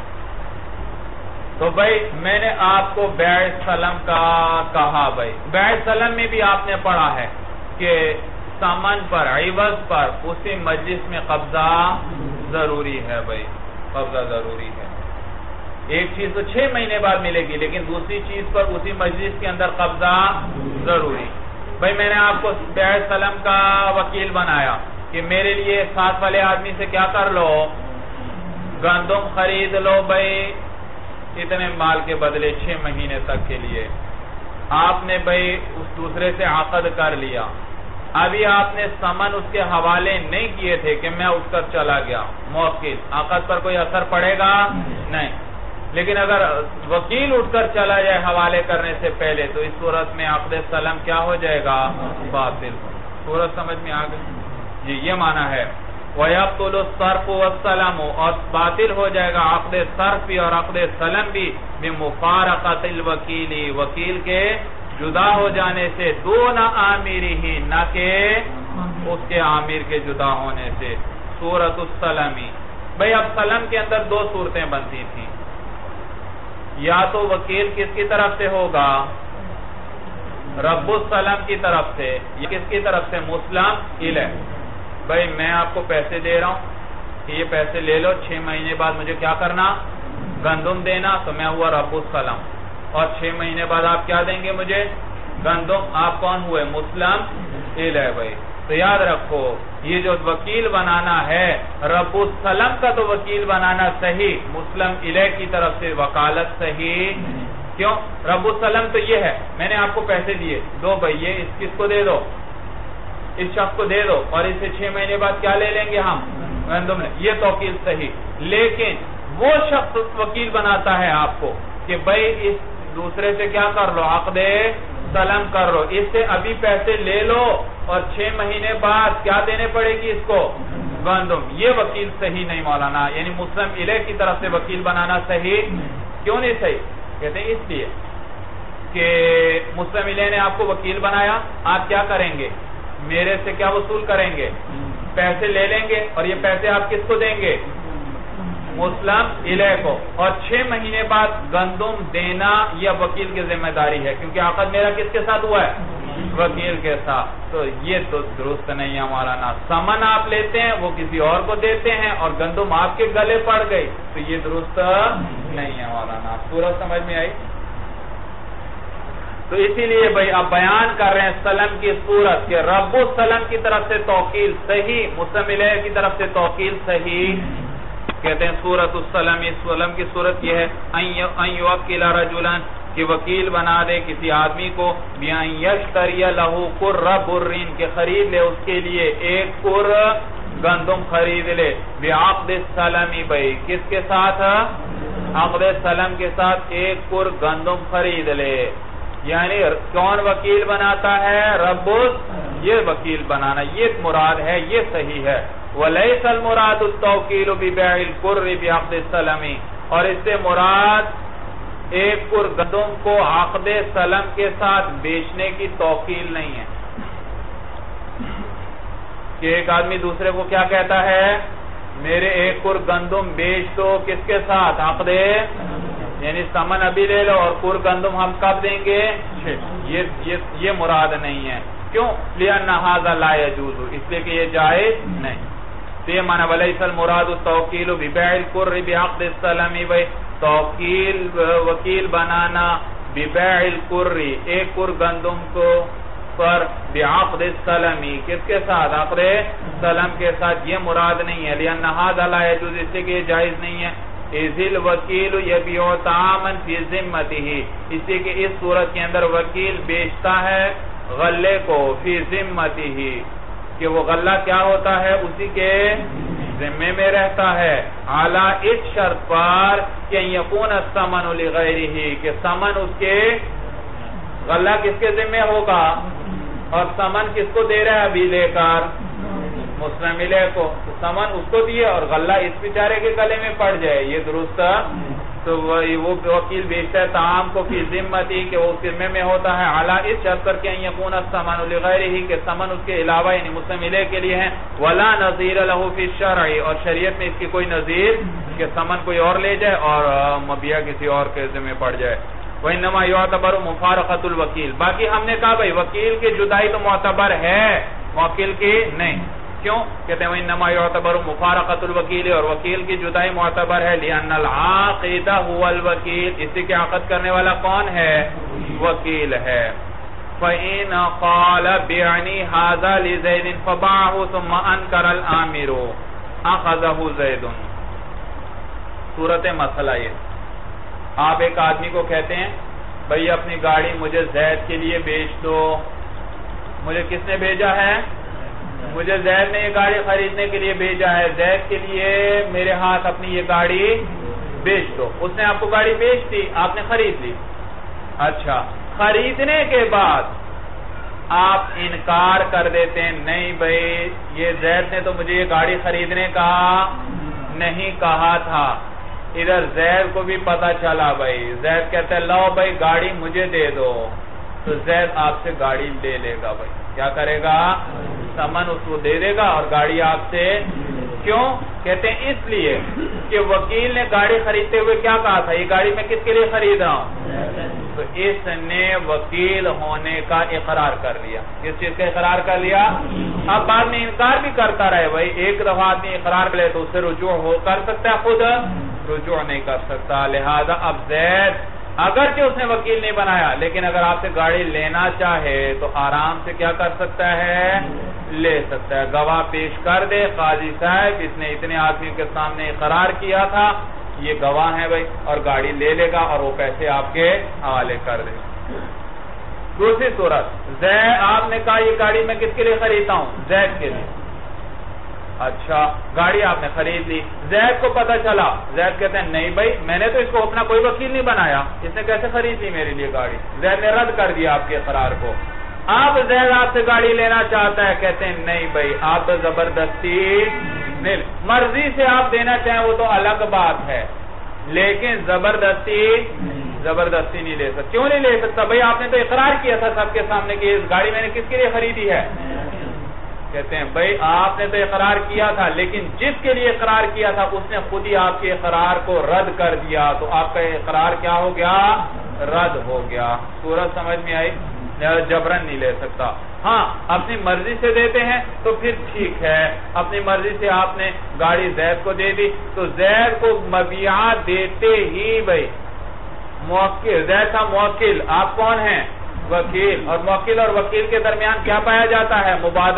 تو بھائی میں نے آپ کو بیع سلم کا کہا بھائی بیع سلم میں بھی آپ نے پڑھا ہے کہ سامان پر عوض پر اسی مجلس میں قبضہ ضروری ہے بھائی قبضہ ضروری ہے ایک چیز تو 6 مہینے بعد ملے گی لیکن دوسری چیز پر اسی مجلس کے اندر قبضہ ضروری بھائی میں نے آپ کو بیع سلم کا وکیل بنایا کہ میرے لیے ساتھ والے آدمی سے کیا کر لو گندم خرید لو بھائی اتنے مال کے بدلے 6 مہینے تک کے لیے آپ نے بھائی اس دوسرے سے عقد کر لیا ابھی آپ نے سمن اس کے حوالے نہیں کیے تھے کہ میں اٹھ کر چلا گیا موکل عقد پر کوئی اثر پڑے گا نہیں لیکن اگر وکیل اٹھ کر چلا جائے حوالے کرنے سے پہلے تو اس صورت میں عقد سلم کیا ہو جائے گا باطل صورت سمجھ میں آ گئی جی یہ معنی ہے وَيَبْطُلُ الصَّرْفُ وَالسَّلَمُ اور باطل ہو جائے گا عقد صرف بھی اور عقد سلم بھی بِمُفَارَقَةِ الْوَكِيلِ وکیل کے جدا ہو جانے سے دون عامرہ نہ کہ اس کے عامر کے جدا ہونے سے سورۃ السلمی بھئی اب سلم کے اندر 2 صورتیں بنتی تھیں یا تو وکیل کس کی طرف سے ہوگا رب السلم کی طرف سے یا کس کی طرف سے مسلم الیہ بھئی میں آپ کو پیسے دے رہا ہوں کہ یہ پیسے لے لو 6 مہینے بعد مجھے کیا کرنا گندم دینا تو میں ہوا رب السلم اور 6 مہینے بعد آپ کیا دیں گے مجھے گندم آپ کون ہوئے؟ مسلم الیہ بھائی. تو یاد رکھو یہ جو وکیل بنانا ہے رب السلم کا تو وکیل بنانا صحیح، مسلم الیہ کی طرف سے وکالت صحیح. کیوں؟ رب السلم تو یہ ہے میں نے آپ کو پیسے دیے، دو بھائی یہ اس کس کو دے دو، اس شخص کو دے دو، اور اسے 6 مہینے بعد کیا لے لیں گے ہم؟ گندم. یہ توکیل صحیح. لیکن وہ شخص وکیل بناتا ہے آپ کو کہ بھائی اس دوسرے سے کیا کر لو؟ عقد سلم کر لو، اس سے ابھی پیسے لے لو اور 6 مہینے بعد کیا دینے پڑے گی اس کو؟ گندم. یہ وکیل صحیح نہیں مولانا، یعنی مسلم الیہ کی طرف سے وکیل بنانا صحیح. کیوں نہیں صحیح؟ کہتے ہیں اس لیے کہ مسلم الیہ نے آپ کو وکیل بنایا، آپ کیا کریں گے؟ میرے سے کیا وصول کریں گے؟ پیسے لے لیں گے، اور یہ پیسے آپ کس کو دیں گے؟ مسلم الیہ کو. اور 6 مہینے بعد گندم دینا یہ وکیل کی ذمہ داری ہے، کیونکہ عقد میرا کس کے ساتھ ہوا ہے؟ وکیل کے ساتھ. تو یہ تو درست نہیں ہے مولانا. سمن آپ لیتے ہیں وہ کسی اور کو دیتے ہیں اور گندم آپ کے گلے پڑ گئی، تو یہ درست نہیں ہے مولانا. صورت سمجھ میں آئی؟ تو اسی لیے بھائی آپ بیان کر رہے ہیں سلم کی صورت کہ رب السلم کی طرف سے توکیل صحیح، مسلم الیہ کی طرف سے توکیل صحیح. کہتے ہیں سورۃ السلم، اس سلم کی صورت یہ ہے ان یوکل رجلا کہ وکیل بنا دے کسی آدمی کو بیان یشتری لہ قر برین کہ خرید لے اس کے لیے 1 قر گندم خرید لے بعقد السلم. بھائی کس کے ساتھ؟ عقد سلم کے ساتھ 1 قر گندم خرید لے. یعنی کون وکیل بناتا ہے؟ رب. یہ وکیل بنانا یہ مراد ہے، یہ صحیح ہے. وَلَيْسَ الْمُرَادُ التَّوْكِيلُ بِبَيْعِ الْقُرِّ بِعَقْدِ السَّلَمِ، اور اس سے مراد 1 قر گندم کو عقد سلم کے ساتھ بیچنے کی توکیل نہیں ہے. کہ ایک آدمی دوسرے کو کیا کہتا ہے؟ میرے 1 قر گندم بیچ دو، کس کے ساتھ؟ عقد، یعنی سمن ابھی لے لو اور قر گندم ہم کب دیں گے؟ یہ مراد نہیں ہے. کیوں؟ لِأَنَّ هَذَا لَا يَجُوزُ، اس لیے کہ یہ جائز نہیں. تو یہ معنی وَلَيْسَ الْمُرَادُ التَّوْكِيلُ بِبَيْعِ الْقُرِّ بِعَقْدِ السَّلَمِ. توکیل وکیل بنانا بِبَيْعِ الْقُرِّ 1 قر گندم کو پر بعقد السلم، کس کے ساتھ؟ عقد سلم کے ساتھ. یہ مراد نہیں ہے. لِأَنَّ هَذَا لَا يَجُوزُ، اس لیے کہ یہ جائز نہیں ہے. اِذِ الْوَكِيلُ يَبِيعُ طَعَامًا فِي ذِمَّتِهِ، اس لیے کہ اس صورت کے اندر وکیل بیچتا ہے غلے کو فی ذمتہ، کہ وہ غلہ کیا ہوتا ہے؟ اسی کے ذمے میں رہتا ہے. اعلیٰ اس شرط پر کہ یکون الثمن لغیرہ، کہ ثمن اس کے غلہ کس کے ذمے ہوگا، اور ثمن کس کو دے رہا ہے ابھی لے کر؟ مسلم الیہ کو. تو ثمن اس کو دیے اور غلہ اس بیچارے کے گلے میں پڑ جائے، یہ درست؟ تو وہ وکیل بیچتا ہے طعام کو فی ذمتی، کہ وہ اس ذمے میں ہوتا ہے. اعلیٰ اس شرط پر کہ یکون الثمن لغیرہ، کہ ثمن اس کے علاوہ یعنی مسلم الیہ کے لیے ہے. ولا نظیر لہ فی الشرع، اور شریعت میں اس کی کوئی نظیر کہ ثمن کوئی اور لے جائے اور مبیع کسی اور کے ذمے پڑ جائے. وَإِنَّمَا يُعْتَبَرُ مُفَارَقَةُ الْوَكِيلِ، باقی ہم نے کہا بھائی وکیل کی جدائی تو معتبر ہے، موکل کی نہیں. کیوں؟ کہتے ہیں وَإِنَّمَا يُعْتَبَرُ مُفَارَقَةُ الْوَكِيلِ، اور وکیل کی جدائی معتبر ہے. لِأَنَّ الْعَاقِدَ هُوَ الْوَكِيلِ، اسی کے عقد کرنے والا کون ہے؟ وکیل ہے. فَإِنْ قَالَ بِعْنِي هَذَا لِزَيْدٍ فَبَاعَهُ ثُمَّ أَنْكَرَ الْآمِرُ أَخَذَهُ زَيْدٌ. صورت مسئلہ یہ، آپ ایک آدمی کو کہتے ہیں بھئی اپنی گاڑی مجھے زید کے لیے بیچ دو. مجھے کس نے بھیجا ہے؟ مجھے زید نے یہ گاڑی خریدنے کے لیے بھیجا ہے. زید کے لیے میرے ہاتھ اپنی یہ گاڑی بیچ دو. اس نے آپ کو گاڑی بیچ دی، آپ نے خرید لی. اچھا، خریدنے کے بعد آپ انکار کر دیتے ہیں، نہیں بھئی یہ زید نے تو مجھے یہ گاڑی خریدنے کا نہیں کہا تھا. ادھر زید کو بھی پتا چلا بھئی، زید کہتا ہے لو بھئی گاڑی مجھے دے دو. تو زید آپ سے گاڑی لے لے گا. بھئی کیا کرے گا؟ ثمن اس کو دے دے گا اور گاڑی آپ سے. کیوں؟ کہتے ہیں اس لیے کہ وکیل نے گاڑی خریدتے ہوئے کیا کہا تھا؟ یہ گاڑی میں کس کے لیے خرید رہا ہوں؟ تو اس نے وکیل ہونے کا اقرار کر لیا. کس چیز کا اقرار کر لیا؟ اب بعد میں انکار بھی کرتا رہے. بھئی ایک دفعہ آدمی اقرار کرے تو اس سے رجوع ہو کر سکتا ہے، خود رجوع نہیں کر سکتا. لہذا اب زید اگرچہ اس نے وکیل نہیں بنایا، لیکن اگر آپ سے گاڑی لینا چاہے تو آرام سے کیا کر سکتا ہے؟ لے سکتا ہے۔ گواہ پیش کر دے، قاضی صاحب اس نے اتنے آدمیوں کے سامنے اقرار کیا تھا، یہ گواہ ہے بھائی، اور گاڑی لے لے گا اور وہ پیسے آپ کے حوالے کر دے۔ دوسری صورت، آپ نے کہا یہ گاڑی میں کس کے لیے خریدتا ہوں؟ زید کے لیے۔ اچھا، گاڑی آپ نے خرید لی، زید کو پتا چلا، زید کہتے ہیں نہیں بھائی میں نے تو اس کو اپنا کوئی وکیل نہیں بنایا، اس نے کیسے خرید لی میرے لیے گاڑی؟ زید نے رد کر دیا آپ کے اقرار کو۔ اب زید آپ سے گاڑی لینا چاہتا ہے، کہتے ہیں نہیں بھائی آپ تو زبردستی نہیں، مرضی سے آپ دینا چاہیں وہ تو الگ بات ہے، لیکن زبردستی نہیں لے سکتا۔ کیوں نہیں لے سکتا؟ بھائی آپ نے تو اقرار کیا تھا سب کے سامنے کہ اس گاڑی میں نے کس کے لیے خریدی ہے؟ کہتے ہیں بھائی آپ نے تو اقرار کیا تھا، لیکن جس کے لیے اقرار کیا تھا اس نے خود ہی آپ کے اقرار کو رد کر دیا، تو آپ کا اقرار کیا ہو گیا؟ رد ہو گیا۔ صورت سمجھ میں آئی؟ جبرن نہیں لے سکتا۔ ہاں اپنی مرضی سے دیتے ہیں تو پھر ٹھیک ہے، اپنی مرضی سے آپ نے گاڑی زید کو دے دی تو زید کو مبیعات دیتے ہی بھائی موکل، زید تھا موکل، آپ کون ہیں؟ وکیل، اور موکل اور وکیل کے درمیان کیا پایا جاتا ہے؟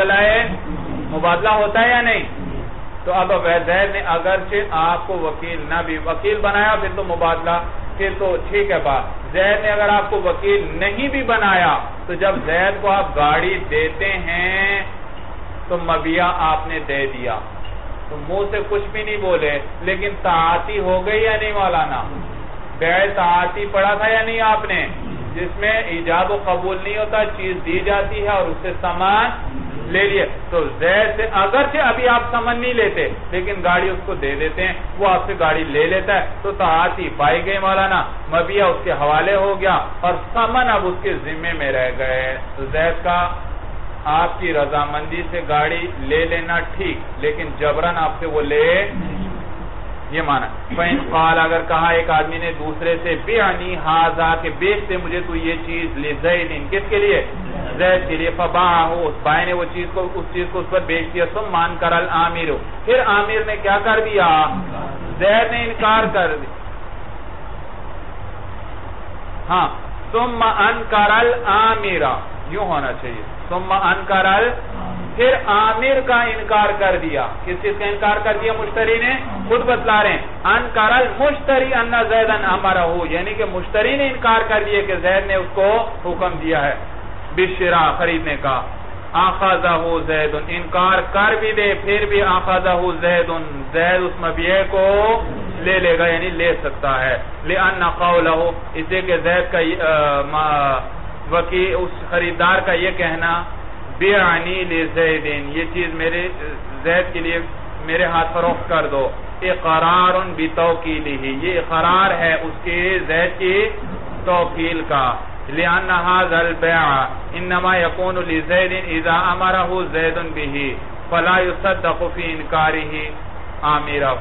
مبادلہ ہوتا ہے یا نہیں؟ تو اب زید نے اگرچہ آپ کو وکیل نہ بھی وکیل بنایا پھر تو مبادلہ، پھر تو ٹھیک ہے بات۔ زید نے اگر آپ کو وکیل نہیں بھی بنایا تو جب زید کو آپ گاڑی دیتے ہیں تو مبیع آپ نے دے دیا تو منہ سے کچھ بھی نہیں بولے، لیکن طاعتی ہو گئی یا نہیں مولانا؟ بیع طاعتی پڑھا تھا یا نہیں آپ نے؟ جس میں ایجاب و قبول نہیں ہوتا، چیز دی جاتی ہے اور اس سے سامان لے لیے، تو زید سے اگرچہ ابھی آپ سامان نہیں لیتے لیکن گاڑی اس کو دے دیتے ہیں، وہ آپ سے گاڑی لے لیتا ہے تو طاعتی پائی گئی مولانا، مبیع اس کے حوالے ہو گیا اور سامان اب اس کے ذمے میں رہ گئے۔ تو زید کا آپ کی رضامندی سے گاڑی لے لینا ٹھیک، لیکن جبرن آپ سے وہ لے یہ مانا۔ فَإِنْ قَالَ اگر کہا ایک آدمی نے دوسرے سے بِعْنِي هَذَا کہ بیچ دے مجھے تو یہ چیز لِزَيْدٍ کس کے لیے؟ زید کے لیے، فَبَاعَهُ اس بائے نے وہ چیز کو اس پر بیچ دیا، ثُمَّ أَنْكَرَ الْآمِرُ پھر آمیر نے کیا کر دیا؟ زید نے انکار کر دیا۔ ہاں ثُمَّ أَنْكَرَ الْآمِرَ یوں ہونا چاہیے، ثُمَّ أَنْكَرَ پھر عامر کا انکار کر دیا۔ کس چیز کا انکار کر دیا؟ مشتری نے، خود بتلا رہے ہیں انکر المشتری ان زیدن امرہ، یعنی کہ مشتری نے انکار کر دیا کہ زید نے اس کو حکم دیا ہے بالشراء خریدنے کا۔ اخذہ زید انکار کر بھی دے پھر بھی اخذہ زید زید اس مبیع کو لے لے گا، یعنی لے سکتا ہے۔ لأن قولہ اس لیے کہ زید کا وکیل اس خریدار کا یہ کہنا بیعنی لزیدین یہ چیز میرے زید کے لیے میرے ہاتھ فروخت کر دو، اقرار بتوکیلہ یہ اقرار ہے اس کے زید کی توکیل کا۔ لأن هذا البيع انما يكون لزید اذا امره زید به فلا يصدق في انکارہ آمرہ،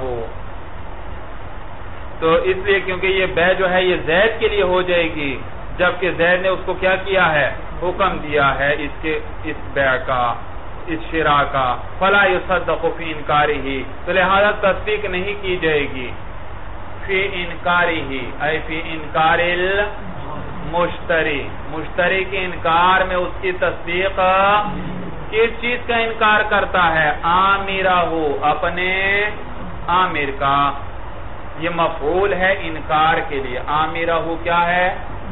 تو اس لیے کیونکہ یہ بیع جو ہے یہ زید کے لیے ہو جائے گی جبکہ زید نے اس کو کیا کیا ہے؟ حکم دیا ہے اس بیع کا، اس شراء کا۔ فلا يصدق فی انکارہ تو لہذا تصدیق نہیں کی جائے گی، فی انکارہ اے فی انکار المشتری مشتری کے انکار میں اس کی تصدیق کس چیز کا انکار کرتا ہے؟ آمرہ اپنے آمر کا، یہ مفعول ہے انکار کے لیے، آمرہ کیا ہے؟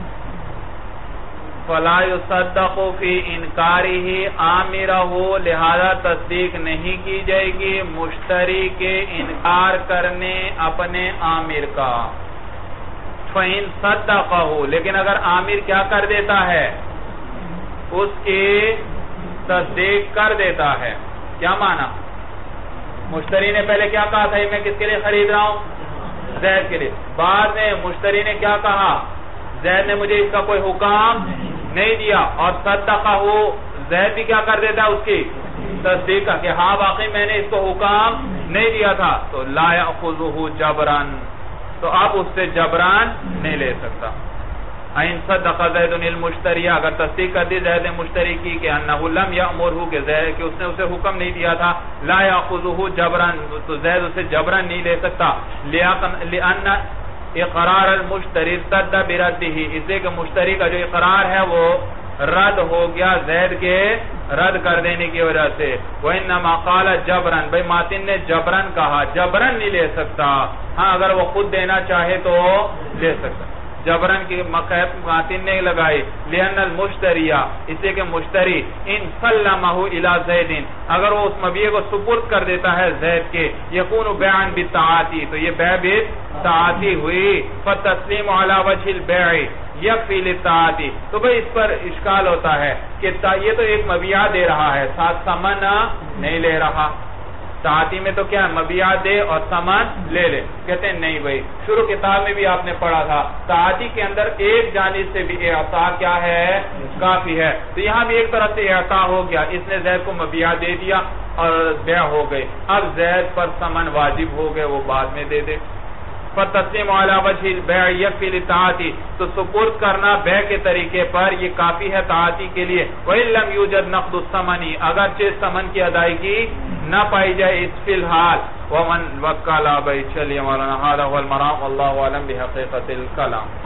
فلا يصدق فی انکارہ آمرہ لہذا تصدیق نہیں کی جائے گی مشتری کے انکار کرنے اپنے آمر کا۔ فَإِن صَدَّقَهُ لیکن اگر آمر کیا کر دیتا ہے؟ اس کی تصدیق کر دیتا ہے۔ کیا مانا؟ مشتری نے پہلے کیا کہا تھا میں کس کے لیے خرید رہا ہوں؟ زید کے لیے۔ بعد میں مشتری نے کیا کہا؟ زید نے مجھے اس کا کوئی حکام نہیں دیا، اور صدقہ زید بھی کیا کر دیتا ہے اس کی تصدیق کا کہ ہاں واقعی میں نے اس کو حکام نہیں دیا تھا، تو لا یأخذہ جبران تو اب اس سے جبران نہیں لے سکتا۔ ان صدق زید المشتری اگر تصدیق کر دی زید مشتری کی کہ انہ لم یأمرہ کہ اس نے اسے حکم نہیں دیا تھا، لا یأخذہ جبران تو زید اسے جبران نہیں لے سکتا، لأن اقرار المشتری ارتد برده، اس لیے کہ مشتری کا جو اقرار ہے وہ رد ہو گیا زید کے رد کر دینے کی وجہ سے۔ وَإِنَّمَا قَالَ جَبْرًا، بھئی ماتن نے جبرن کہا، جبرن نہیں لے سکتا، ہاں اگر وہ خود دینا چاہے تو لے سکتا، جبرن کی مقید ماتن نے لگائی۔ لِأَنَّ الْمُشْتَرِيَ، اس لیے کہ مشتری ان سَلَّمَهُ إِلَى زَيْدٍ، اگر وہ اس مبیع کو سپرد کر دیتا ہے زید کے، يَكُونُ بَيْعًا بِالتَّعَاطِي، تو یہ بیع بالتعاطی ہوئی۔ فَالتَّسْلِيمُ عَلَى وَجْهِ الْبَيْعِ یکفی للتعاطی، تو بھئی اس پر اشکال ہوتا ہے کہ یہ تو ایک مبیع دے رہا ہے، ساتھ ثمن نہیں لے رہا، تعاطی میں تو کیا مبیع دے اور ثمن لے لے، کہتے ہیں نہیں بھئی، شروع کتاب میں بھی آپ نے پڑھا تھا تعاطی کے اندر ایک جانب سے بھی اعطاء کیا ہے، کافی ہے، تو یہاں بھی ایک طرح سے اعطاء ہو گیا، اس نے زید کو مبیع دے دیا اور بیع ہو گئی، اب زید پر ثمن واجب ہو گئے، وہ بعد میں دے دے۔ فَتَسْلِيمُ عَلَى وَجْهِ الْبَيْعِ يَكْفِي لِلتَّعَاطِي، تو سپرد کرنا بیع کے طریقے پر یہ کافی ہے تعاطی کے لیے۔ وَإِن لَمْ يُوجَدْ نَقْدُ الثَّمَنِ، اگرچہ ثمن کی ادائیگی نہ پائی جائے اس فی الحال۔ وَمَنْ وَكَّلَ، بھئی چلیے مولانا، هذا هو المرام، واللہ اعلم بحقیقت الکلام۔